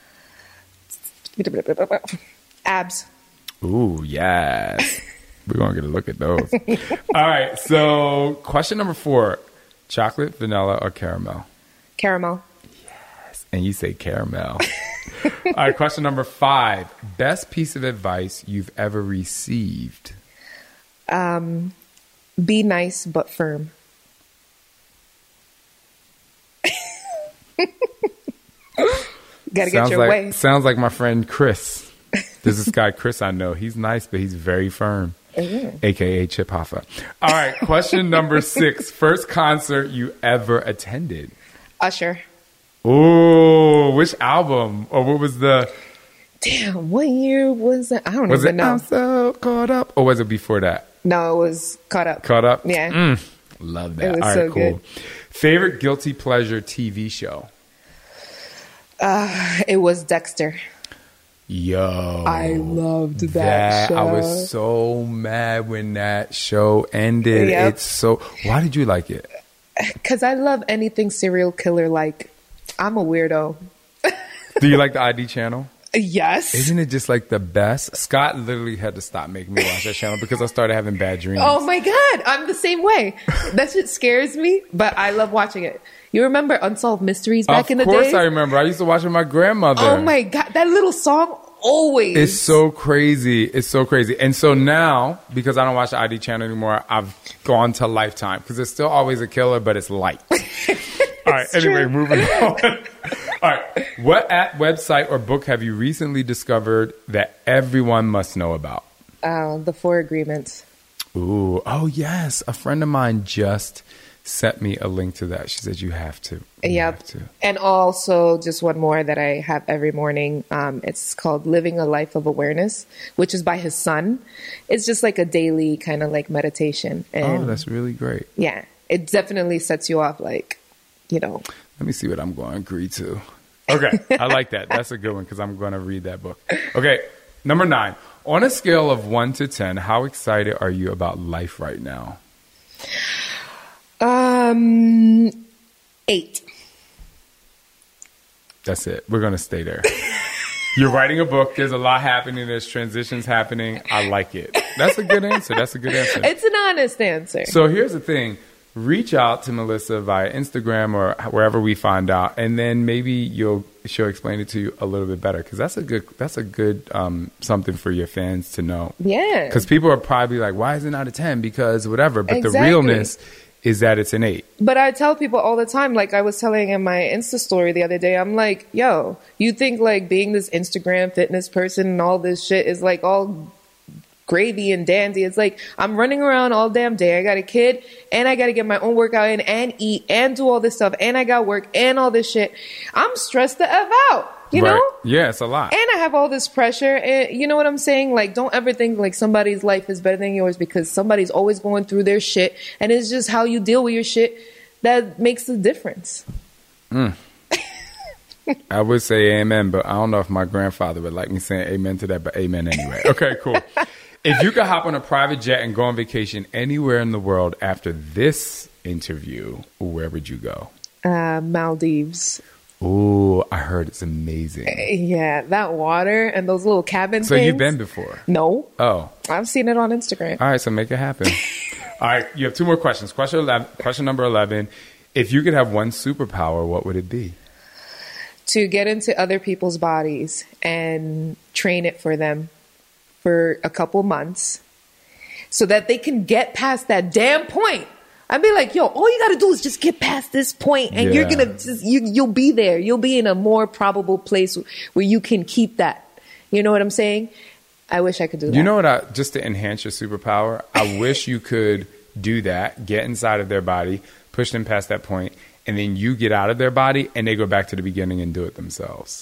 Abs. Ooh, yes. We're going to get a look at those. All right. So question number four. Chocolate, vanilla, or caramel? Caramel. And you say caramel. All right. Question number five. Best piece of advice you've ever received? Um, be nice but firm. Gotta get Sounds your like, way. Sounds like my friend Chris. There's this guy, Chris, I know. He's nice, but he's very firm. Mm-hmm. A K A Chip Hoffa. All right. Question number six. First concert you ever attended? Usher. Ooh, which album? Or what was the... Damn, what year was that? I don't Was even it know. I'm So Caught Up? Or was it before that? No, it was Caught Up. Caught Up? Yeah. Mm, love that. It was All right, so cool. good. Favorite guilty pleasure T V show? Uh, it was Dexter. Yo. I loved that, show. I was so mad when that show ended. Yep. It's so... Why did you like it? Because I love anything serial killer like. I'm a weirdo. Do you like the I D channel? Yes. Isn't it just like the best? Scott literally had to stop making me watch that channel because I started having bad dreams. Oh my God. I'm the same way. That shit scares me, but I love watching it. You remember Unsolved Mysteries back of in the day? Of course I remember. I used to watch it with my grandmother. Oh my God. That little song always. It's so crazy. It's so crazy. And so now, because I don't watch the I D channel anymore, I've gone to Lifetime because it's still always a killer, but it's light. All right. Anyway, true. moving on. All right. What app, website, or book have you recently discovered that everyone must know about? Uh, the Four Agreements. Ooh. Oh, yes. A friend of mine just sent me a link to that. She said you have to. You Yep. have to. And also just one more that I have every morning. Um, it's called Living a Life of Awareness, which is by his son. It's just like a daily kind of like meditation. And Oh, that's really great. yeah, it definitely sets you off like, you know. Let me see what I'm going to agree to. Okay. I like that. That's a good one because I'm going to read that book. Okay. Number nine. On a scale of one to ten, how excited are you about life right now? Um, eight. That's it. We're going to stay there. You're writing a book. There's a lot happening. There's transitions happening. I like it. That's a good answer. That's a good answer. It's an honest answer. So here's the thing. Reach out to Melissa via Instagram or wherever we find out, and then maybe you'll she'll explain it to you a little bit better because that's a good that's a good um, something for your fans to know. Yeah. Because people are probably like, why is it not a ten? Because whatever. But Exactly. the realness is that it's an eight. But I tell people all the time, like I was telling in my Insta story the other day, I'm like, yo, you think like being this Instagram fitness person and all this shit is like all gravy and dandy. It's like I'm running around all damn day. I got a kid and I got to get my own workout in and eat and do all this stuff and I got work and all this shit. I'm stressed the F out, you Right. know? Yeah, it's a lot. And I have all this pressure. And you know what I'm saying? Like, don't ever think like somebody's life is better than yours because somebody's always going through their shit. And it's just how you deal with your shit that makes the difference. Mm. I would say amen, but I don't know if my grandfather would like me saying amen to that, but amen anyway. Okay, cool. If you could hop on a private jet and go on vacation anywhere in the world after this interview, where would you go? Uh, Maldives. Ooh, I heard it's amazing. Yeah, that water and those little cabin So things. you've been before? No. Oh. I've seen it on Instagram. All right, so make it happen. All right, you have two more questions. Question eleven, question number eleven. If you could have one superpower, what would it be? To get into other people's bodies and train it for them for a couple months so that they can get past that damn point. I'd be like, yo, all you got to do is just get past this point and Yeah. you're going to just, you, you'll be there. You'll be in a more probable place where you can keep that. You know what I'm saying? I wish I could do that. You know what? I, just to enhance your superpower, I wish you could do that, get inside of their body, push them past that point, and then you get out of their body and they go back to the beginning and do it themselves.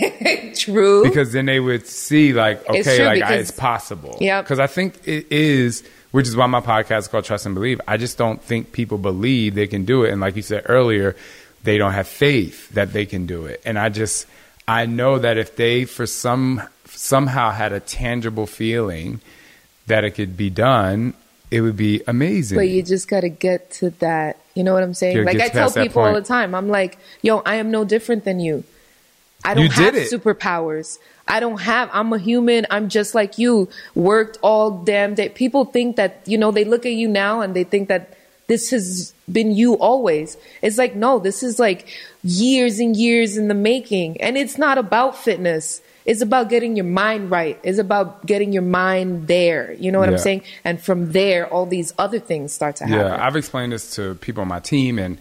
True. Because then they would see like, It's okay, true like I, because- it's possible. Yeah. Because I think it is, which is why my podcast is called Trust and Believe. I just don't think people believe they can do it. And like you said earlier, they don't have faith that they can do it. And I just, I know that if they for some somehow had a tangible feeling that it could be done, it would be amazing. But you just got to get to that. You know what I'm saying? Yeah, like get I tell past that people all the point. time, I'm like, yo, I am no different than you. I don't You have did it. superpowers. I don't have, I'm a human. I'm just like you. Worked all damn day. People think that, you know, they look at you now and they think that this has been you always. It's like, no, this is like years and years in the making. And it's not about fitness. It's about getting your mind right. It's about getting your mind there. You know what Yeah. I'm saying? And from there, all these other things start to happen. Yeah, I've explained this to people on my team and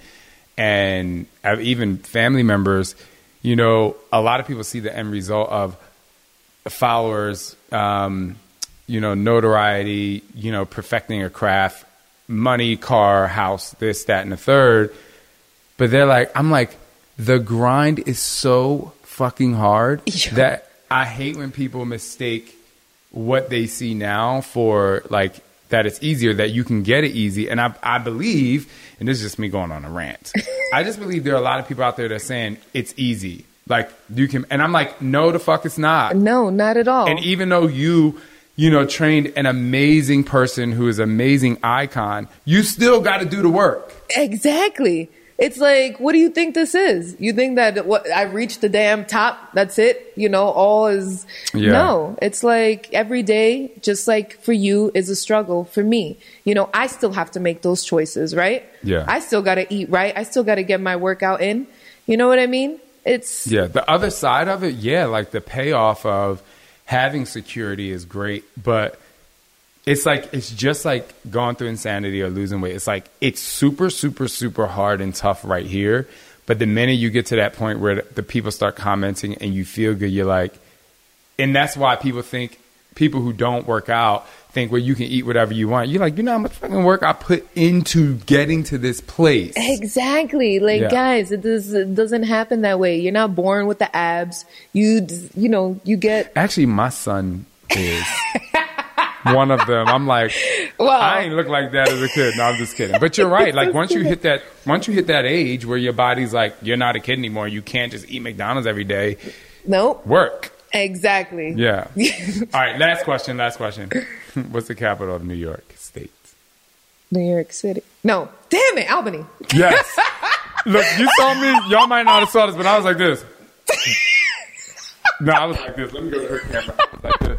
and I've even family members. You know, a lot of people see the end result of followers, um, you know, notoriety, you know, perfecting a craft, money, car, house, this, that, and the third. But they're like, I'm like, the grind is so fucking hard Yeah. that I hate when people mistake what they see now for like that it's easier, that you can get it easy. And I, I believe, and this is just me going on a rant, I just believe there are a lot of people out there that are saying it's easy. Like you can, and I'm like, no, the fuck it's not. No, not at all. And even though you, you know, trained an amazing person who is an amazing icon, you still got to do the work. Exactly. It's like, what do you think this is? You think that what I reached the damn top, that's it? You know, all is Yeah. no. It's like every day, just like for you, is a struggle. For me, you know, I still have to make those choices, right? Yeah. I still got to eat right. I still got to get my workout in. You know what I mean? It's Yeah, the other side of it, yeah, like the payoff of having security is great, but it's like, it's just like going through insanity or losing weight. It's like, it's super, super, super hard and tough right here. But the minute you get to that point where the people start commenting and you feel good, you're like, and that's why people think, people who don't work out think, well, you can eat whatever you want. You're like, you know how much fucking work I put into getting to this place. exactly like Yeah. guys. It, does, it doesn't happen that way. You're not born with the abs. You you know you get. Actually, my son is one of them. I'm like, Well, I ain't look like that as a kid. No, I'm just kidding. But you're right. Like once you hit that, once you hit that age where your body's like, you're not a kid anymore. You can't just eat McDonald's every day. Nope. Work. Exactly. Yeah. All right. Last question. Last question. What's the capital of New York State? New York City. No, damn it, Albany. Yes. Look, you saw me. Y'all might not have saw this, but I was like this. No, I was like this. Let me go to her camera. I was like this.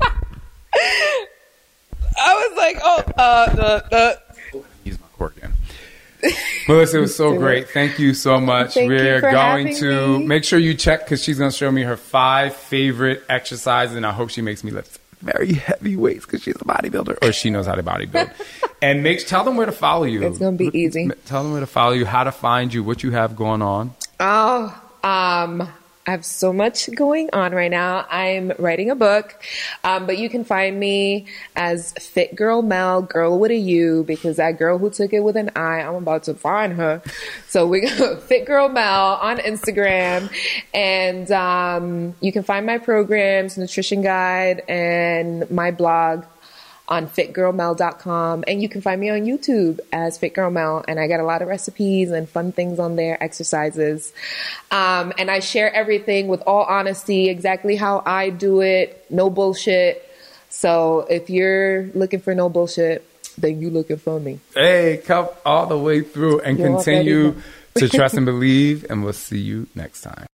I was like, oh, uh, uh, uh. Use my cork again. Melissa, it was so great. Thank you so much. Thank you We're for going having to me. make sure you check because she's going to show me her five favorite exercises, and I hope she makes me lift very heavy weights because she's a bodybuilder, or she knows how to bodybuild. And make tell them where to follow you. It's gonna be easy. Tell them where to follow you, how to find you, what you have going on. Oh, um, I have so much going on right now. I'm writing a book, um, but you can find me as Fit Girl Mel, girl with a U, because that girl who took it with an I, I'm about to find her. So we go Fit Girl Mel on Instagram, and um, you can find my programs, nutrition guide, and my blog on fit girl mel dot com, and you can find me on YouTube as Fit Girl Mel, and I got a lot of recipes and fun things on there, exercises, um, and I share everything with all honesty, exactly how I do it, no bullshit. So if you're looking for no bullshit, then you looking for me. Hey, come all the way through and You're continue to trust and believe. And we'll see you next time.